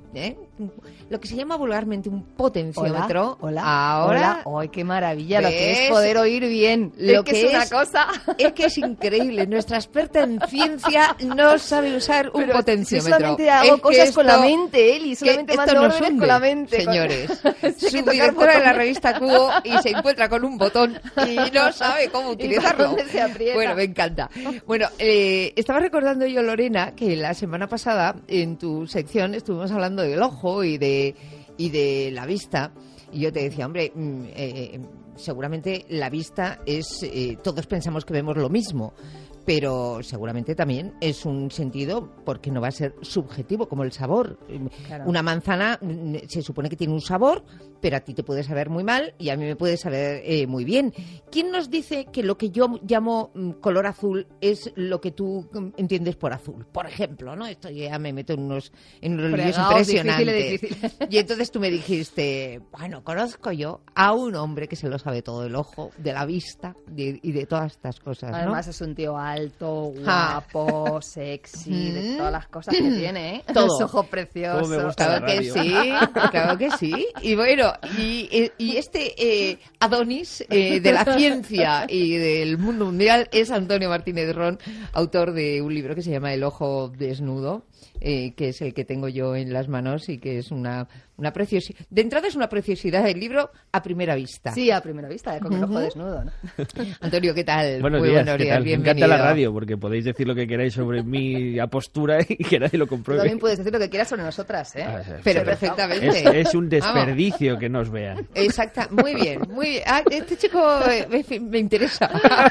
lo que se llama vulgarmente un potenciómetro. Hola. Ahora, ¡Ay, qué maravilla! ¿ves? Lo que es poder oír bien. Lo que es una cosa. Es que es increíble. Nuestra experta en ciencia no sabe usar un potenciómetro. Yo solamente hago cosas con la mente, Eli. Solamente mando órdenes con la mente. Señores, subdirectora de la revista Cubo y se encuentra con un botón y no sabe cómo utilizarlo. ¿Dónde se aprieta? Bueno, me encanta. Bueno, estaba recordando yo, Lorena, que la semana pasada en tu sección estuvimos hablando del ojo y de la vista, y yo te decía, hombre, seguramente la vista es, todos pensamos que vemos lo mismo, pero seguramente también es un sentido, porque no va a ser subjetivo, como el sabor. Claro. Una manzana se supone que tiene un sabor, pero a ti te puede saber muy mal y a mí me puede saber muy bien. ¿Quién nos dice que lo que yo llamo color azul es lo que tú entiendes por azul? Por ejemplo, ¿no? Esto ya me meto en unos líos impresionantes. Difícil. Y entonces tú me dijiste, bueno, conozco yo a un hombre que se lo sabe todo del ojo, de la vista y de todas estas cosas, ¿no? Además es un tío alto, guapo, sexy, de todas las cosas que tiene, ¿eh? Todo. Los ojos preciosos. Claro que sí, claro que sí. Y bueno, y este Adonis de la ciencia y del mundo mundial es Antonio Martínez Ron, autor de un libro que se llama El ojo desnudo, que es el que tengo yo en las manos y que es una preciosidad. De entrada es una preciosidad del libro a primera vista. Sí, a primera vista, con el ojo desnudo, ¿no? Antonio, ¿qué tal? Buenos días, bienvenido. Me encanta la radio porque podéis decir lo que queráis sobre mi apostura y que nadie lo compruebe. Tú también puedes decir lo que quieras sobre nosotras, ¿eh? Pero perfectamente. Es un desperdicio que nos vean. Exacto, muy bien, muy bien. Ah, este chico me interesa.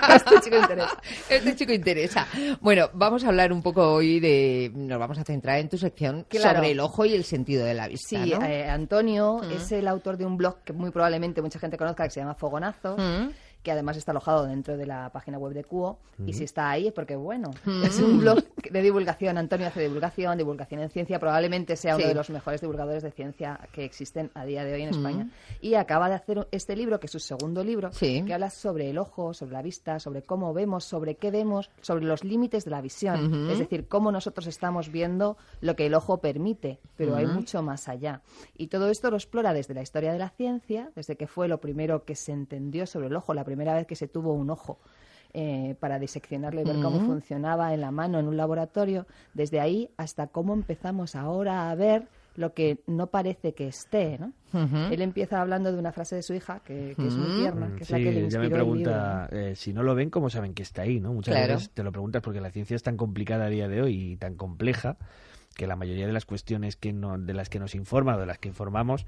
Este chico interesa. Bueno, vamos a hablar un poco hoy nos vamos a centrar en tu sección sobre el ojo y el sentido de la vista. Sí, ¿no? Antonio es el autor de un blog que muy probablemente mucha gente conozca, que se llama Fogonazos, que además está alojado dentro de la página web de Cubo, y si está ahí es porque, bueno, es un blog de divulgación. Antonio hace divulgación en ciencia, probablemente sea uno de los mejores divulgadores de ciencia que existen a día de hoy en España, y acaba de hacer este libro, que es su segundo libro, que habla sobre el ojo, sobre la vista, sobre cómo vemos, sobre qué vemos, sobre los límites de la visión, es decir, cómo nosotros estamos viendo lo que el ojo permite, pero hay mucho más allá. Y todo esto lo explora desde la historia de la ciencia, desde que fue lo primero que se entendió sobre el ojo, la primera vez que se tuvo un ojo para diseccionarlo y ver cómo funcionaba en la mano en un laboratorio, desde ahí hasta cómo empezamos ahora a ver lo que no parece que esté, ¿no? Él empieza hablando de una frase de su hija que es muy tierna, que es la que le inspiró ya me pregunta, el libro, ¿no? si no lo ven, ¿cómo saben que está ahí, no? Muchas veces te lo preguntas porque la ciencia es tan complicada a día de hoy y tan compleja que la mayoría de las cuestiones de las que nos informan o de las que informamos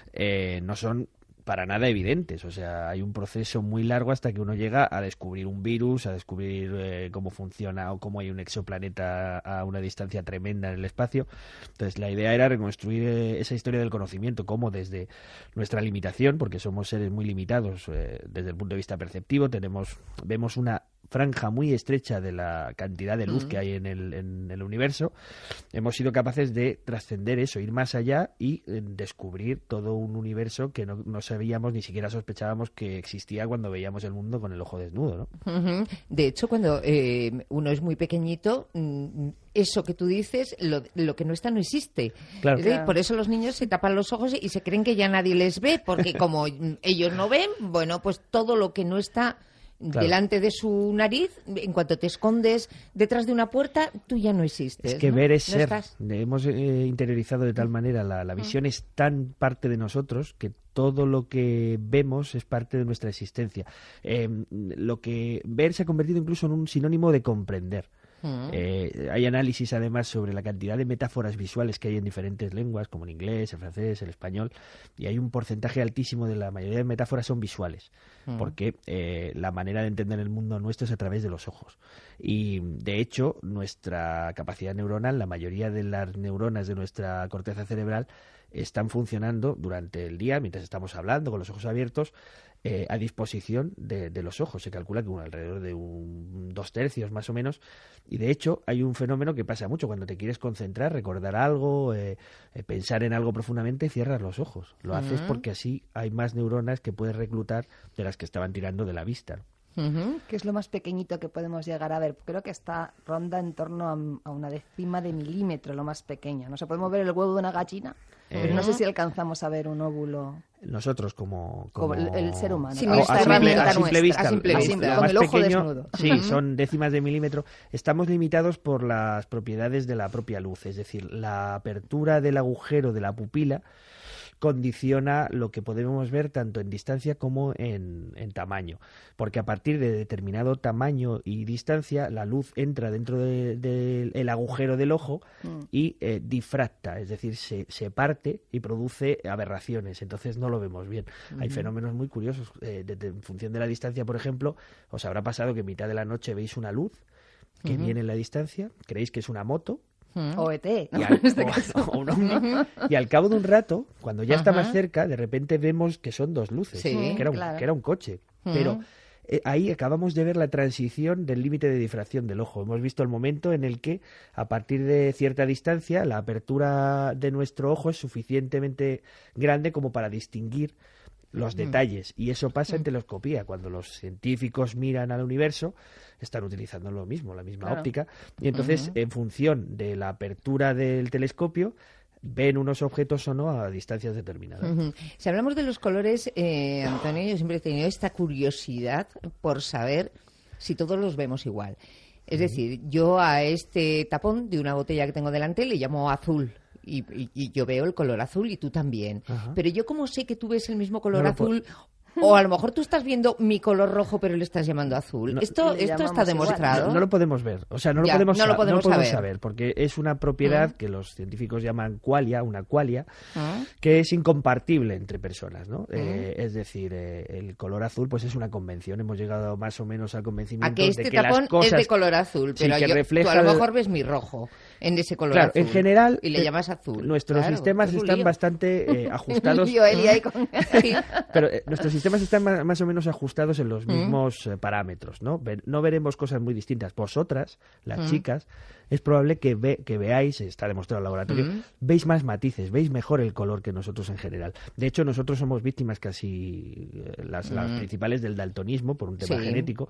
no son para nada evidentes. O sea, hay un proceso muy largo hasta que uno llega a descubrir un virus, a descubrir cómo funciona o cómo hay un exoplaneta a una distancia tremenda en el espacio. Entonces, la idea era reconstruir esa historia del conocimiento, cómo desde nuestra limitación, porque somos seres muy limitados desde el punto de vista perceptivo, vemos una franja muy estrecha de la cantidad de luz que hay en el universo. Hemos sido capaces de trascender eso, ir más allá y descubrir todo un universo que no sabíamos, ni siquiera sospechábamos que existía cuando veíamos el mundo con el ojo desnudo, ¿no? De hecho, cuando uno es muy pequeñito, eso que tú dices, lo que no está no existe. Claro. Por eso los niños se tapan los ojos y se creen que ya nadie les ve, porque como ellos no ven, bueno, pues todo lo que no está delante de su nariz, en cuanto te escondes detrás de una puerta, tú ya no existes. Es que ¿no? ver es ¿No ser. estás? Hemos interiorizado de tal manera, la visión es tan parte de nosotros que todo lo que vemos es parte de nuestra existencia. Lo que ver se ha convertido incluso en un sinónimo de comprender. Hay análisis además sobre la cantidad de metáforas visuales que hay en diferentes lenguas, como en inglés, el francés, el español, y hay un porcentaje altísimo de la mayoría de metáforas son visuales, porque la manera de entender el mundo nuestro es a través de los ojos. Y de hecho, nuestra capacidad neuronal, la mayoría de las neuronas de nuestra corteza cerebral están funcionando durante el día, mientras estamos hablando con los ojos abiertos, a disposición de los ojos. Se calcula que alrededor de 2/3 más o menos, y de hecho hay un fenómeno que pasa mucho cuando te quieres concentrar, recordar algo, pensar en algo profundamente, cierras los ojos. Lo haces porque así hay más neuronas que puedes reclutar de las que estaban tirando de la vista. ¿Qué es lo más pequeñito que podemos llegar a ver? Creo que ronda en torno a una décima de milímetro, lo más pequeño. No sé, podemos ver el huevo de una gallina, pero no sé si alcanzamos a ver un óvulo. Nosotros como el ser humano. A simple vista, con el ojo desnudo. Sí, son décimas de milímetro. Estamos limitados por las propiedades de la propia luz, es decir, la apertura del agujero de la pupila condiciona lo que podemos ver tanto en distancia como en tamaño, porque a partir de determinado tamaño y distancia la luz entra dentro del agujero del ojo y difracta, es decir, se parte y produce aberraciones, entonces no lo vemos bien. Hay fenómenos muy curiosos, en función de la distancia, por ejemplo, os habrá pasado que en mitad de la noche veis una luz que viene en la distancia, creéis que es una moto, o ET, ¿no? Y al cabo de un rato, cuando ya está más cerca, de repente vemos que son dos luces, que era un coche. Pero ahí acabamos de ver la transición del límite de difracción del ojo. Hemos visto el momento en el que, a partir de cierta distancia, la apertura de nuestro ojo es suficientemente grande como para distinguir los detalles, y eso pasa en telescopía. Cuando los científicos miran al universo, están utilizando lo mismo, la misma óptica, y entonces en función de la apertura del telescopio ven unos objetos o no a distancias determinadas. Si hablamos de los colores, Antonio, yo siempre he tenido esta curiosidad por saber si todos los vemos igual. Es decir, yo a este tapón de una botella que tengo delante le llamo azul. Y yo veo el color azul y tú también. Pero yo como sé que tú ves el mismo color azul, o a lo mejor tú estás viendo mi color rojo pero le estás llamando azul. ¿Esto está demostrado? No lo podemos ver, o sea, no lo podemos saber, porque es una propiedad que los científicos llaman qualia, una qualia, que es incompartible entre personas, ¿no? Es decir, el color azul pues es una convención, hemos llegado más o menos al convencimiento a que este de que tapón las cosas es de color azul, pero tú a lo mejor ves mi rojo en ese color azul. En general, y le llamas azul. Nuestros sistemas están bastante ajustados. Pero nuestros sistemas están más o menos ajustados en los mismos parámetros, ¿no? No veremos cosas muy distintas. Vosotras, las chicas, es probable que veáis, está demostrado en el laboratorio, veis más matices, veis mejor el color que nosotros en general. De hecho, nosotros somos víctimas casi las principales del daltonismo por un tema genético,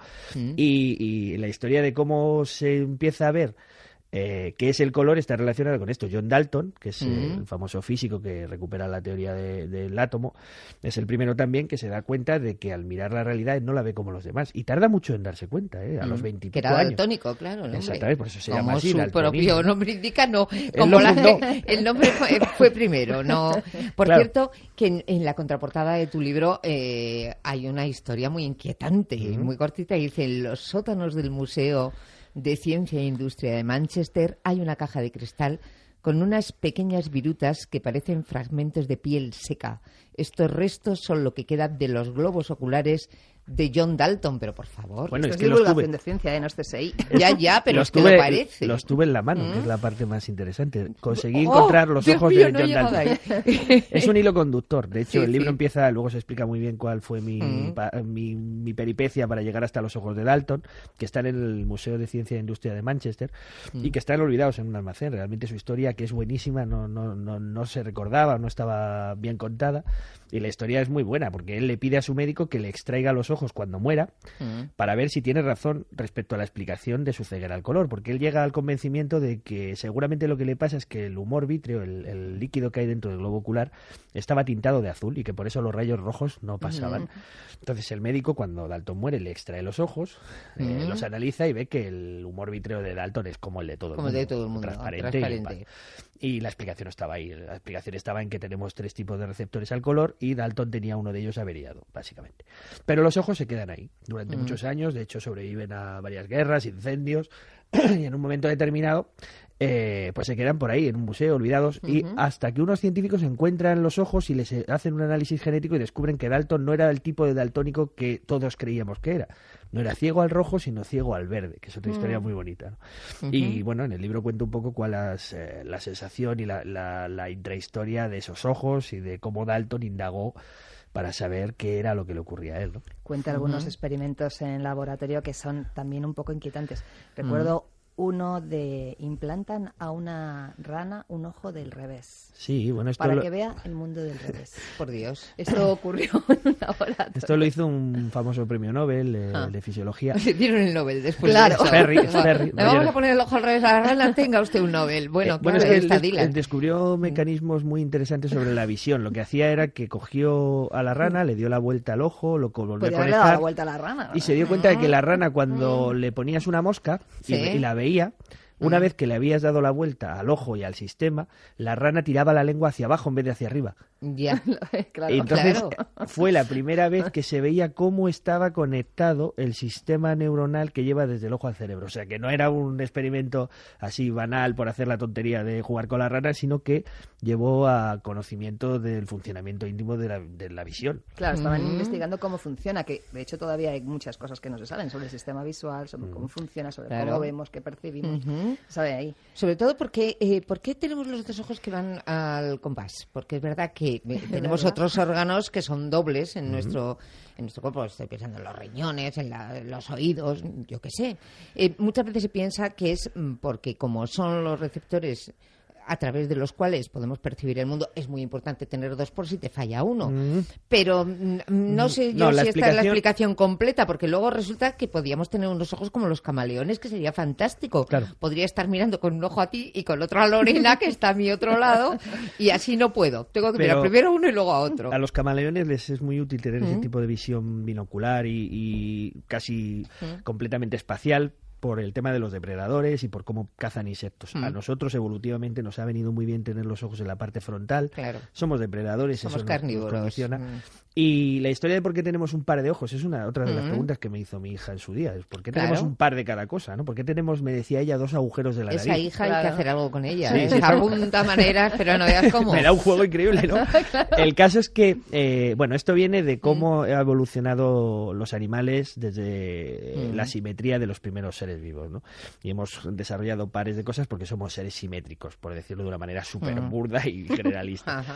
y la historia de cómo se empieza a ver qué es el color está relacionado con esto. John Dalton, que es el famoso físico que recupera la teoría del átomo, es el primero también que se da cuenta de que al mirar la realidad no la ve como los demás. Y tarda mucho en darse cuenta, a los 20 y pico años. Que era daltónico, claro. Exactamente, por eso se llama así. Como su propio nombre indica, no. Como el nombre fue primero, no. Por cierto, que en la contraportada de tu libro hay una historia muy inquietante, muy cortita, y dice: en los sótanos del Museo de Ciencia e Industria de Manchester hay una caja de cristal con unas pequeñas virutas que parecen fragmentos de piel seca. Estos restos son lo que queda de los globos oculares de John Dalton, pero por favor. Bueno, es divulgación de ciencia, no es CSI. Ya, pero es que lo parece. Los tuve en la mano, que es la parte más interesante. Conseguí encontrar los ojos de John Dalton. Es un hilo conductor. De hecho, el libro empieza, luego se explica muy bien cuál fue mi peripecia para llegar hasta los ojos de Dalton, que están en el Museo de Ciencia e Industria de Manchester y que están olvidados en un almacén. Realmente su historia, que es buenísima, no se recordaba, no estaba bien contada. Y la historia es muy buena, porque él le pide a su médico que le extraiga los ojos cuando muera para ver si tiene razón respecto a la explicación de su ceguera al color, porque él llega al convencimiento de que seguramente lo que le pasa es que el humor vítreo, el líquido que hay dentro del globo ocular, estaba tintado de azul y que por eso los rayos rojos no pasaban. Entonces el médico, cuando Dalton muere, le extrae los ojos, los analiza y ve que el humor vítreo de Dalton es como el de todo el mundo, transparente. Y la explicación estaba ahí. La explicación estaba en que tenemos 3 tipos de receptores al color y Dalton tenía uno de ellos averiado, básicamente. Pero los ojos se quedan ahí durante muchos años. De hecho, sobreviven a varias guerras, incendios, y en un momento determinado pues se quedan por ahí en un museo olvidados, y hasta que unos científicos encuentran los ojos y les hacen un análisis genético y descubren que Dalton no era el tipo de daltónico que todos creíamos que era. No era ciego al rojo, sino ciego al verde, que es otra historia muy bonita, ¿no? Y bueno, en el libro cuento un poco cuál es la sensación y la intrahistoria de esos ojos y de cómo Dalton indagó para saber qué era lo que le ocurría a él, ¿no? Cuenta algunos experimentos en laboratorio que son también un poco inquietantes. Recuerdo implantan a una rana un ojo del revés. Sí, bueno, esto para que vea el mundo del revés. Por Dios. Esto ocurrió en un laboratorio. Esto lo hizo un famoso premio Nobel de fisiología. Le dieron el Nobel después. Claro. De eso. Perry. Le vamos a poner el ojo al revés a la rana, tenga usted un Nobel. Bueno, claro, es que está Dylan. él descubrió mecanismos muy interesantes sobre la visión. Lo que hacía era que cogió a la rana, le dio la vuelta al ojo, lo volvió a conectar. Dado la vuelta a la rana. Y se dio cuenta de que la rana, cuando le ponías una mosca y la veía, una vez que le habías dado la vuelta al ojo y al sistema, la rana tiraba la lengua hacia abajo en vez de hacia arriba. Ya, claro. Entonces fue la primera vez que se veía cómo estaba conectado el sistema neuronal que lleva desde el ojo al cerebro. O sea, que no era un experimento así banal por hacer la tontería de jugar con la rana, sino que llevó a conocimiento del funcionamiento íntimo de la visión. Claro, estaban investigando cómo funciona, que de hecho todavía hay muchas cosas que no se saben sobre el sistema visual, sobre cómo funciona, sobre cómo vemos, qué percibimos. ¿Sabe ahí? Sobre todo porque ¿por qué tenemos los dos ojos que van al compás? Porque es verdad que tenemos otros órganos que son dobles en nuestro cuerpo. Estoy pensando en los riñones, en los oídos, yo qué sé. Muchas veces se piensa que es porque como son los receptores a través de los cuales podemos percibir el mundo, es muy importante tener dos por si te falla uno. Pero no sé yo si esta es la explicación completa, porque luego resulta que podíamos tener unos ojos como los camaleones, que sería fantástico. Claro. Podría estar mirando con un ojo a ti y con otro a Lorena, que está a mi otro lado, y así no puedo. Tengo que mirar primero a uno y luego a otro. A los camaleones les es muy útil tener ese tipo de visión binocular y casi completamente espacial, por el tema de los depredadores y por cómo cazan insectos. A nosotros evolutivamente nos ha venido muy bien tener los ojos en la parte frontal. Claro. Somos depredadores, somos eso carnívoros. Nos condiciona. Y la historia de por qué tenemos un par de ojos es otra de las preguntas que me hizo mi hija en su día. ¿Por qué tenemos un par de cada cosa? ¿No? ¿Por qué tenemos, me decía ella, dos agujeros de la nariz? Esa hija hay que hacer algo con ella. Sí, Se apunta maneras, pero no veas cómo. Me da un juego increíble, ¿no? Claro. El caso es que, esto viene de cómo ha evolucionado los animales desde la simetría de los primeros seres vivos, ¿no? Y hemos desarrollado pares de cosas porque somos seres simétricos, por decirlo de una manera súper burda y generalista.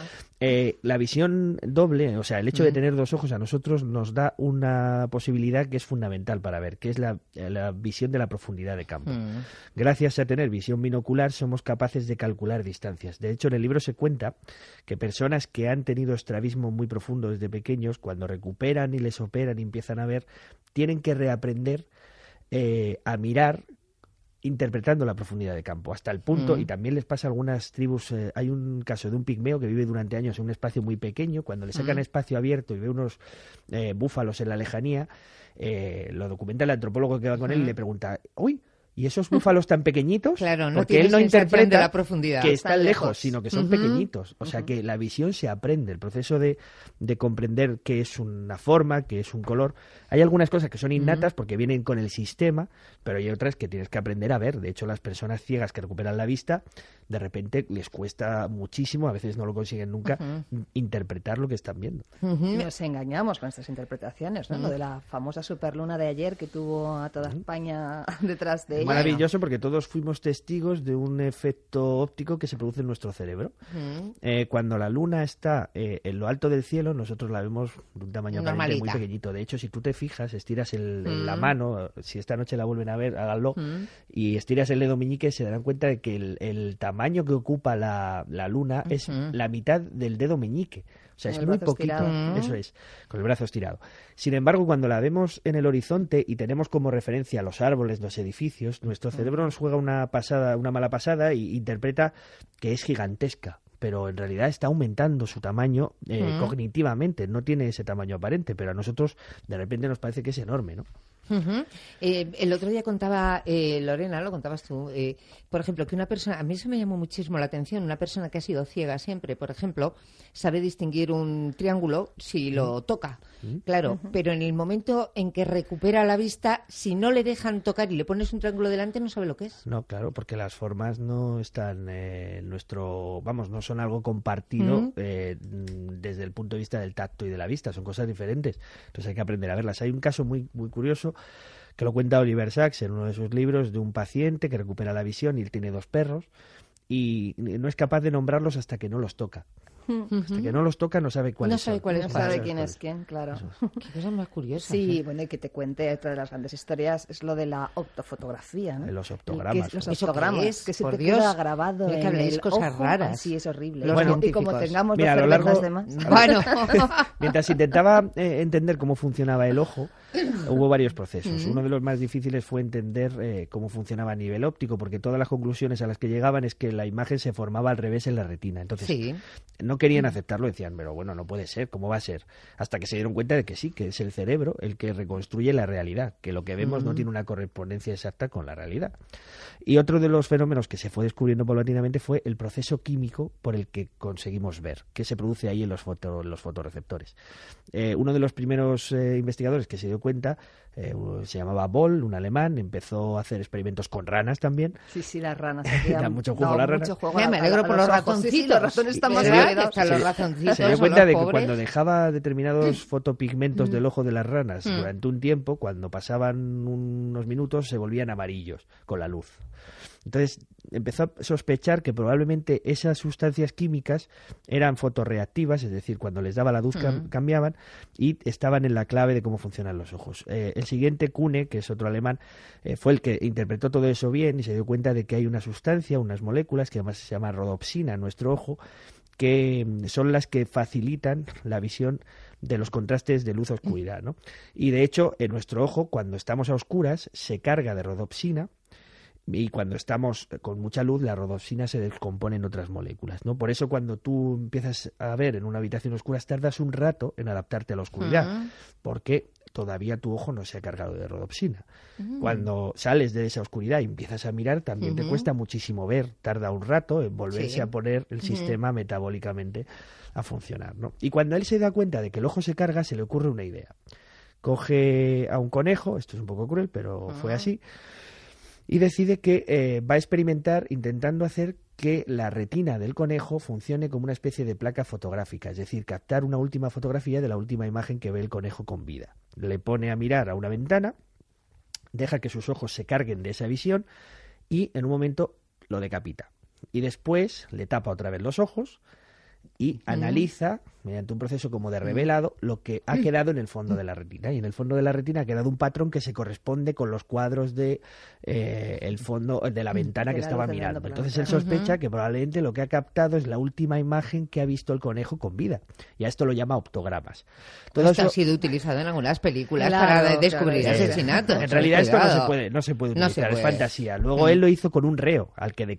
La visión doble, o sea, el hecho de tener dos ojos a nosotros nos da una posibilidad que es fundamental para ver, que es la visión de la profundidad de campo. Gracias a tener visión binocular somos capaces de calcular distancias. De hecho, en el libro se cuenta que personas que han tenido estrabismo muy profundo desde pequeños, cuando recuperan y les operan y empiezan a ver, tienen que reaprender a mirar interpretando la profundidad de campo, hasta el punto, y también les pasa a algunas tribus, hay un caso de un pigmeo que vive durante años en un espacio muy pequeño, cuando le sacan espacio abierto y ve unos búfalos en la lejanía, lo documenta el antropólogo que va con él y le pregunta, uy, ¿y esos búfalos tan pequeñitos? Claro, no porque él no interpreta de la profundidad, que están lejos, sino que son pequeñitos. O sea que la visión se aprende, el proceso de comprender qué es una forma, qué es un color. Hay algunas cosas que son innatas porque vienen con el sistema, pero hay otras que tienes que aprender a ver. De hecho, las personas ciegas que recuperan la vista, de repente les cuesta muchísimo, a veces no lo consiguen nunca, interpretar lo que están viendo. Nos engañamos con estas interpretaciones, ¿no? Lo de la famosa superluna de ayer que tuvo a toda España detrás de ella. Maravilloso, porque todos fuimos testigos de un efecto óptico que se produce en nuestro cerebro. Cuando la luna está en lo alto del cielo, nosotros la vemos de un tamaño aparente muy pequeñito. De hecho, si tú te fijas, estiras la mano, si esta noche la vuelven a ver, háganlo, y estiras el dedo meñique, se darán cuenta de que el tamaño que ocupa la luna es la mitad del dedo meñique. O sea, es muy poquito. Eso es, con el brazo estirado. Sin embargo, cuando la vemos en el horizonte y tenemos como referencia los árboles, los edificios, nuestro cerebro nos juega una mala pasada y interpreta que es gigantesca. Pero en realidad está aumentando su tamaño cognitivamente. No tiene ese tamaño aparente, pero a nosotros de repente nos parece que es enorme, ¿no? El otro día contaba Lorena, lo contabas tú, por ejemplo, que una persona, a mí eso me llamó muchísimo la atención, una persona que ha sido ciega siempre, por ejemplo, sabe distinguir un triángulo si lo toca, claro, pero en el momento en que recupera la vista, si no le dejan tocar y le pones un triángulo delante, no sabe lo que es. No, claro, porque las formas no están no son algo compartido desde el punto de vista del tacto y de la vista, son cosas diferentes, entonces hay que aprender a verlas. Hay un caso muy, muy curioso que lo cuenta Oliver Sacks en uno de sus libros, de un paciente que recupera la visión y él tiene 2 perros y no es capaz de nombrarlos hasta que no los toca. Hasta que no los toca no sabe cuáles son. No sabe quién es quién, claro. Qué cosa más curiosa. Sí, bueno, y que te cuente otra de las grandes historias es lo de la optofotografía, ¿no? Los optogramas. Los optogramas, que se por te Dios, queda grabado en que habléis el cosas ojo. raras. Sí, es horrible. Y como tengamos mira, dos cervezas de más. Bueno, mientras intentaba entender cómo funcionaba el ojo, hubo varios procesos. Uno de los más difíciles fue entender cómo funcionaba a nivel óptico, porque todas las conclusiones a las que llegaban es que la imagen se formaba al revés en la retina. Entonces, no querían aceptarlo, decían, pero bueno, no puede ser, ¿cómo va a ser? Hasta que se dieron cuenta de que sí, que es el cerebro el que reconstruye la realidad, que lo que vemos no tiene una correspondencia exacta con la realidad. Y otro de los fenómenos que se fue descubriendo paulatinamente fue el proceso químico por el que conseguimos ver, que se produce ahí en los fotorreceptores. Uno de los primeros investigadores que se dio cuenta se llamaba Boll, un alemán, empezó a hacer experimentos con ranas también. Sí, las ranas. Da mucho juego las ranas. Me alegro por los ratoncitos. Sí, los ratones están más los ratoncitos. Se dio cuenta de que cuando dejaba determinados fotopigmentos del ojo de las ranas durante un tiempo, cuando pasaban unos minutos se volvían amarillos con la luz. Entonces empezó a sospechar que probablemente esas sustancias químicas eran fotorreactivas, es decir, cuando les daba la luz cambiaban y estaban en la clave de cómo funcionan los ojos. El siguiente, Kuhne, que es otro alemán, fue el que interpretó todo eso bien y se dio cuenta de que hay una sustancia, unas moléculas que además se llama rodopsina en nuestro ojo, que son las que facilitan la visión de los contrastes de luz-oscuridad, ¿no? Y de hecho, en nuestro ojo, cuando estamos a oscuras, se carga de rodopsina. Y cuando estamos con mucha luz, la rodopsina se descompone en otras moléculas, ¿no? Por eso cuando tú empiezas a ver en una habitación oscura, tardas un rato en adaptarte a la oscuridad, porque todavía tu ojo no se ha cargado de rodopsina. Cuando sales de esa oscuridad y empiezas a mirar, también te cuesta muchísimo ver, tarda un rato en volverse a poner el sistema metabólicamente a funcionar, ¿no? Y cuando él se da cuenta de que el ojo se carga, se le ocurre una idea. Coge a un conejo, esto es un poco cruel, pero fue así, y decide que va a experimentar intentando hacer que la retina del conejo funcione como una especie de placa fotográfica, es decir, captar una última fotografía de la última imagen que ve el conejo con vida. Le pone a mirar a una ventana, deja que sus ojos se carguen de esa visión y en un momento lo decapita. Y después le tapa otra vez los ojos y analiza, mediante un proceso como de revelado, lo que ha quedado en el fondo de la retina. Y en el fondo de la retina ha quedado un patrón que se corresponde con los cuadros de el fondo de la ventana que estaba mirando. Entonces él sospecha que probablemente lo que ha captado es la última imagen que ha visto el conejo con vida. Y a esto lo llama optogramas. Todo esto eso ha sido utilizado en algunas películas para descubrir asesinatos. En realidad esto no se puede utilizar, es fantasía. Luego él lo hizo con un reo al que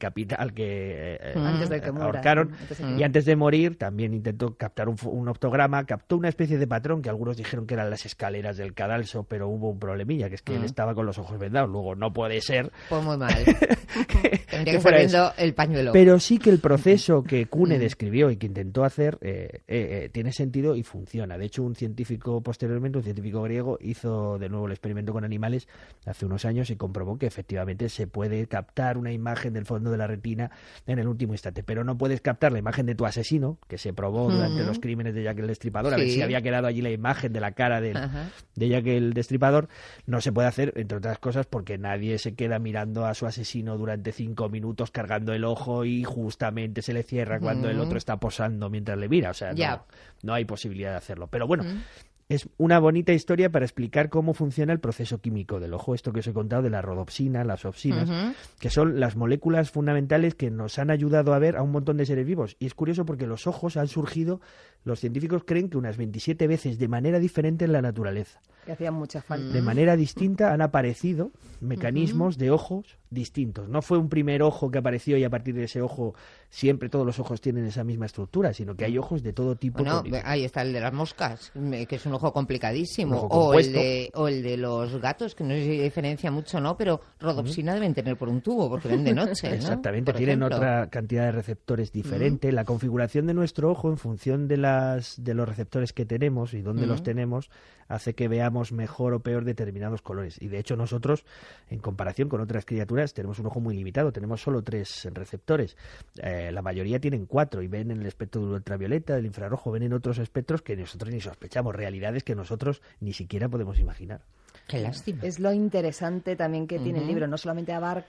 antes de que ahorcaron, y antes de morir también intentó captar un optograma, captó una especie de patrón que algunos dijeron que eran las escaleras del cadalso, pero hubo un problemilla, que es que él estaba con los ojos vendados. Luego no puede ser. Pues muy mal. Tendría que estar viendo el pañuelo. Pero sí que el proceso que Kuhne describió y que intentó hacer tiene sentido y funciona. De hecho, un científico griego, hizo de nuevo el experimento con animales hace unos años y comprobó que efectivamente se puede captar una imagen del fondo de la retina en el último instante, pero no puedes captar la imagen de tu asesino, que se probó durante los crímenes de Jack el Destripador, a ver si había quedado allí la imagen de la cara de Jack el Destripador. No se puede hacer, entre otras cosas, porque nadie se queda mirando a su asesino durante 5 minutos cargando el ojo y justamente se le cierra cuando el otro está posando mientras le mira. O sea, no hay posibilidad de hacerlo. Pero bueno, es una bonita historia para explicar cómo funciona el proceso químico del ojo. Esto que os he contado de la rodopsina, las opsinas, que son las moléculas fundamentales que nos han ayudado a ver a un montón de seres vivos. Y es curioso porque los ojos han surgido, los científicos creen que unas 27 veces de manera diferente en la naturaleza. Que hacían mucha falta. De manera distinta han aparecido mecanismos de ojos distintos. No fue un primer ojo que apareció y a partir de ese ojo siempre todos los ojos tienen esa misma estructura, sino que hay ojos de todo tipo. Bueno, ahí está el de las moscas, que es un ojo complicadísimo, o el de los gatos, que no se diferencia mucho, ¿no? Pero rodopsina deben tener por un tubo, porque ven de noche, ¿no? Exactamente, tienen otra cantidad de receptores diferente. La configuración de nuestro ojo, en función de los receptores que tenemos y dónde los tenemos, hace que veamos mejor o peor determinados colores. Y de hecho nosotros, en comparación con otras criaturas, tenemos un ojo muy limitado, tenemos solo 3 receptores. La mayoría tienen 4 y ven en el espectro del ultravioleta, del infrarrojo, ven en otros espectros que nosotros ni sospechamos, realidades que nosotros ni siquiera podemos imaginar. Qué lástima. Es lo interesante también que tiene el libro, no solamente abarca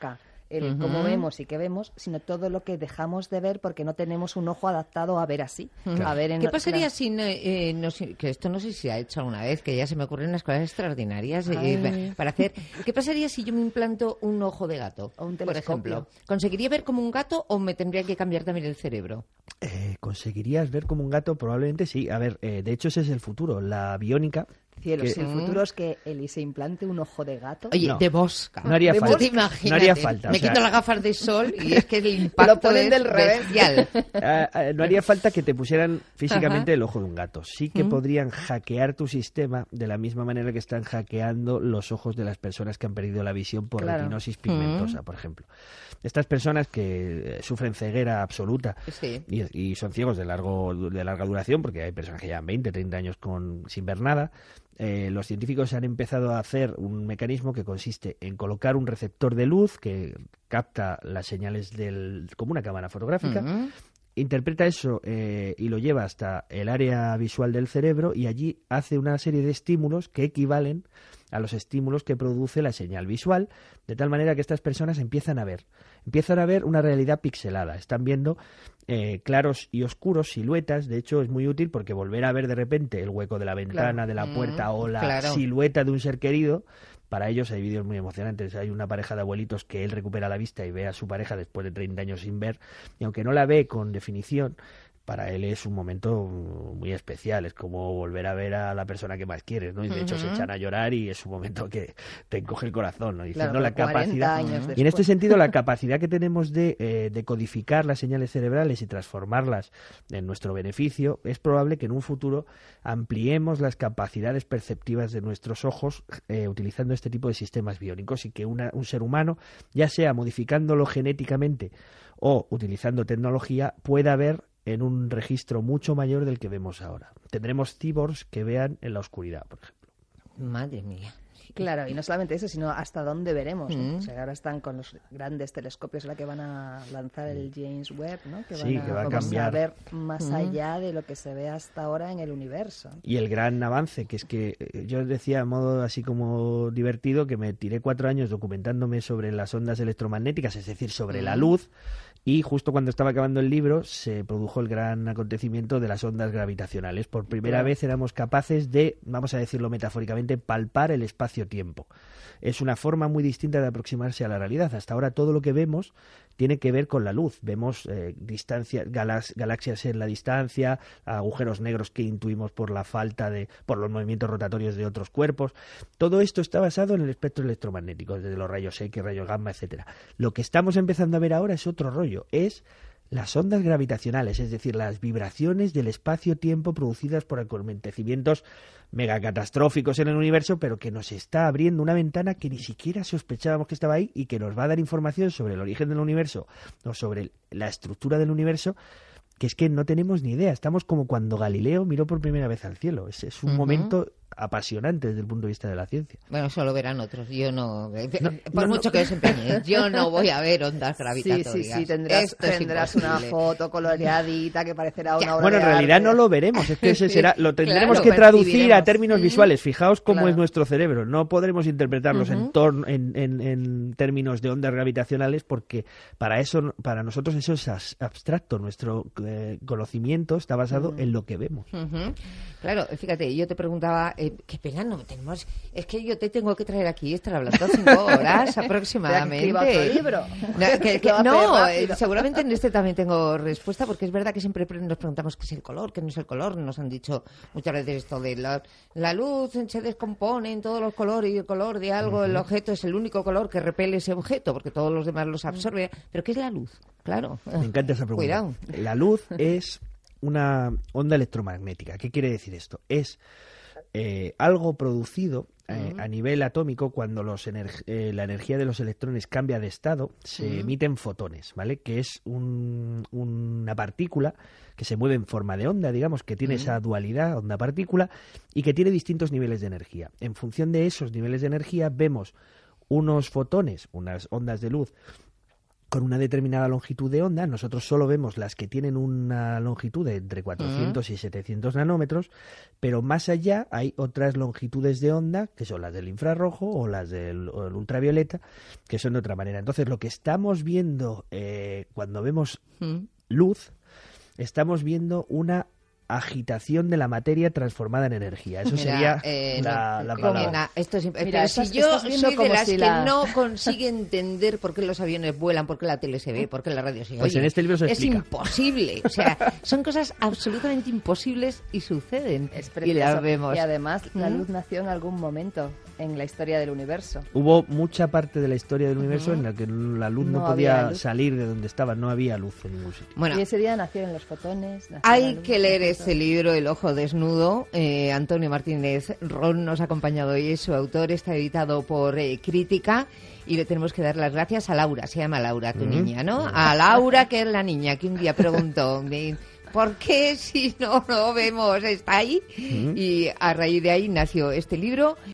el cómo vemos y qué vemos, sino todo lo que dejamos de ver porque no tenemos un ojo adaptado a ver así. A ver ¿Qué pasaría si, que esto no sé si se ha hecho alguna vez, que ya se me ocurren unas cosas extraordinarias para hacer? ¿Qué pasaría si yo me implanto un ojo de gato, o un por telescopio? ejemplo? ¿Conseguiría ver como un gato o me tendría que cambiar también el cerebro? ¿Conseguirías ver como un gato? Probablemente sí. A ver, de hecho ese es el futuro. La biónica... Cielos, si el futuro es que Eli se implante un ojo de gato. Oye, No. de mosca. No haría falta. Imagínate, No haría falta. Me quito las gafas de sol y es que el impacto es bestial. No haría falta que te pusieran físicamente el ojo de un gato. Sí que podrían hackear tu sistema de la misma manera que están hackeando los ojos de las personas que han perdido la visión por retinosis pigmentosa, por ejemplo. Estas personas que sufren ceguera absoluta y son ciegos de larga duración, porque hay personas que llevan 20, 30 años sin ver nada. Los científicos han empezado a hacer un mecanismo que consiste en colocar un receptor de luz que capta las señales como una cámara fotográfica, interpreta eso y lo lleva hasta el área visual del cerebro y allí hace una serie de estímulos que equivalen a los estímulos que produce la señal visual, de tal manera que estas personas empiezan a ver una realidad pixelada. Están viendo claros y oscuros, siluetas. De hecho, es muy útil porque volver a ver de repente el hueco de la ventana, de la puerta o la silueta de un ser querido, para ellos hay vídeos muy emocionantes. Hay una pareja de abuelitos que él recupera la vista y ve a su pareja después de 30 años sin ver, y aunque no la ve con definición, para él es un momento muy especial. Es como volver a ver a la persona que más quieres, ¿no? Y de hecho se echan a llorar y es un momento que te encoge el corazón, ¿no? Diciendo la capacidad. Y en este sentido, la capacidad que tenemos de codificar las señales cerebrales y transformarlas en nuestro beneficio, es probable que en un futuro ampliemos las capacidades perceptivas de nuestros ojos utilizando este tipo de sistemas biónicos, y que un ser humano, ya sea modificándolo genéticamente o utilizando tecnología, pueda ver en un registro mucho mayor del que vemos ahora. Tendremos cyborgs que vean en la oscuridad, por ejemplo. Madre mía. Claro, y no solamente eso, sino hasta dónde veremos, ¿no? O sea, ahora están con los grandes telescopios, la que van a lanzar el James Webb, ¿no? Que va a cambiar. A ver más allá de lo que se ve hasta ahora en el universo. Y el gran avance, que es que yo decía a modo así como divertido que me tiré 4 años documentándome sobre las ondas electromagnéticas, es decir, sobre la luz, y justo cuando estaba acabando el libro se produjo el gran acontecimiento de las ondas gravitacionales. Por primera vez éramos capaces de, vamos a decirlo metafóricamente, palpar el espacio-tiempo. Es una forma muy distinta de aproximarse a la realidad. Hasta ahora todo lo que vemos tiene que ver con la luz. Vemos galaxias en la distancia, agujeros negros que intuimos por por los movimientos rotatorios de otros cuerpos. Todo esto está basado en el espectro electromagnético, desde los rayos X, rayos gamma, etcétera. Lo que estamos empezando a ver ahora es otro rollo, es las ondas gravitacionales, es decir, las vibraciones del espacio-tiempo producidas por acontecimientos megacatastróficos en el universo, pero que nos está abriendo una ventana que ni siquiera sospechábamos que estaba ahí y que nos va a dar información sobre el origen del universo o sobre la estructura del universo, que es que no tenemos ni idea. Estamos como cuando Galileo miró por primera vez al cielo. Es un momento apasionante desde el punto de vista de la ciencia. Bueno, eso lo verán otros. Yo no, por mucho que os empeñéis, yo no voy a ver ondas gravitatorias. Sí, tendrás una foto coloreadita que parecerá una obra Bueno, en realidad arte. no lo veremos, es que ese será, lo tendremos que traducir a términos visuales. Fijaos cómo es nuestro cerebro. No podremos interpretarlos en términos de ondas gravitacionales, porque para nosotros eso es abstracto. Nuestro conocimiento está basado en lo que vemos. Claro, fíjate, yo te preguntaba, qué pena no tenemos, es que yo te tengo que traer aquí, estar hablando 5 horas aproximadamente. Libro. Seguramente en este también tengo respuesta, porque es verdad que siempre nos preguntamos qué es el color, qué no es el color. Nos han dicho muchas veces esto de la luz se descompone en todos los colores y el color de algo, el objeto es el único color que repele ese objeto, porque todos los demás los absorbe. ¿Pero qué es la luz? Claro. Me encanta esa pregunta. Cuidado. La luz es una onda electromagnética. ¿Qué quiere decir esto? Es algo producido a nivel atómico cuando la energía de los electrones cambia de estado, se emiten fotones, ¿vale? Que es una partícula que se mueve en forma de onda, digamos, que tiene esa dualidad onda-partícula y que tiene distintos niveles de energía. En función de esos niveles de energía vemos unos fotones, unas ondas de luz con una determinada longitud de onda. Nosotros solo vemos las que tienen una longitud de entre 400 y 700 nanómetros, pero más allá hay otras longitudes de onda, que son las del infrarrojo o las del ultravioleta, que son de otra manera. Entonces, lo que estamos viendo cuando vemos luz, estamos viendo una agitación de la materia transformada en energía. Eso sería la palabra. Esto es, pero si yo soy de las que no consigue entender por qué los aviones vuelan, por qué la tele se ve, por qué la radio se oye. Pues en este libro se explica. Es imposible. O sea, son cosas absolutamente imposibles y suceden. Es precioso. Y las vemos. Y además, la luz nació en algún momento en la historia del universo. Hubo mucha parte de la historia del universo en la que la luz no podía salir de donde estaba, no había luz en ningún sitio. Bueno, y ese día nacieron los fotones. Hay que leer este libro, El ojo desnudo. Antonio Martínez Ron nos ha acompañado hoy, es su autor, está editado por Crítica. Y le tenemos que dar las gracias a Laura, se llama Laura, tu niña, ¿no? A Laura, que es la niña que un día preguntó, ¿por qué si no lo vemos? Está ahí. Y a raíz de ahí nació este libro.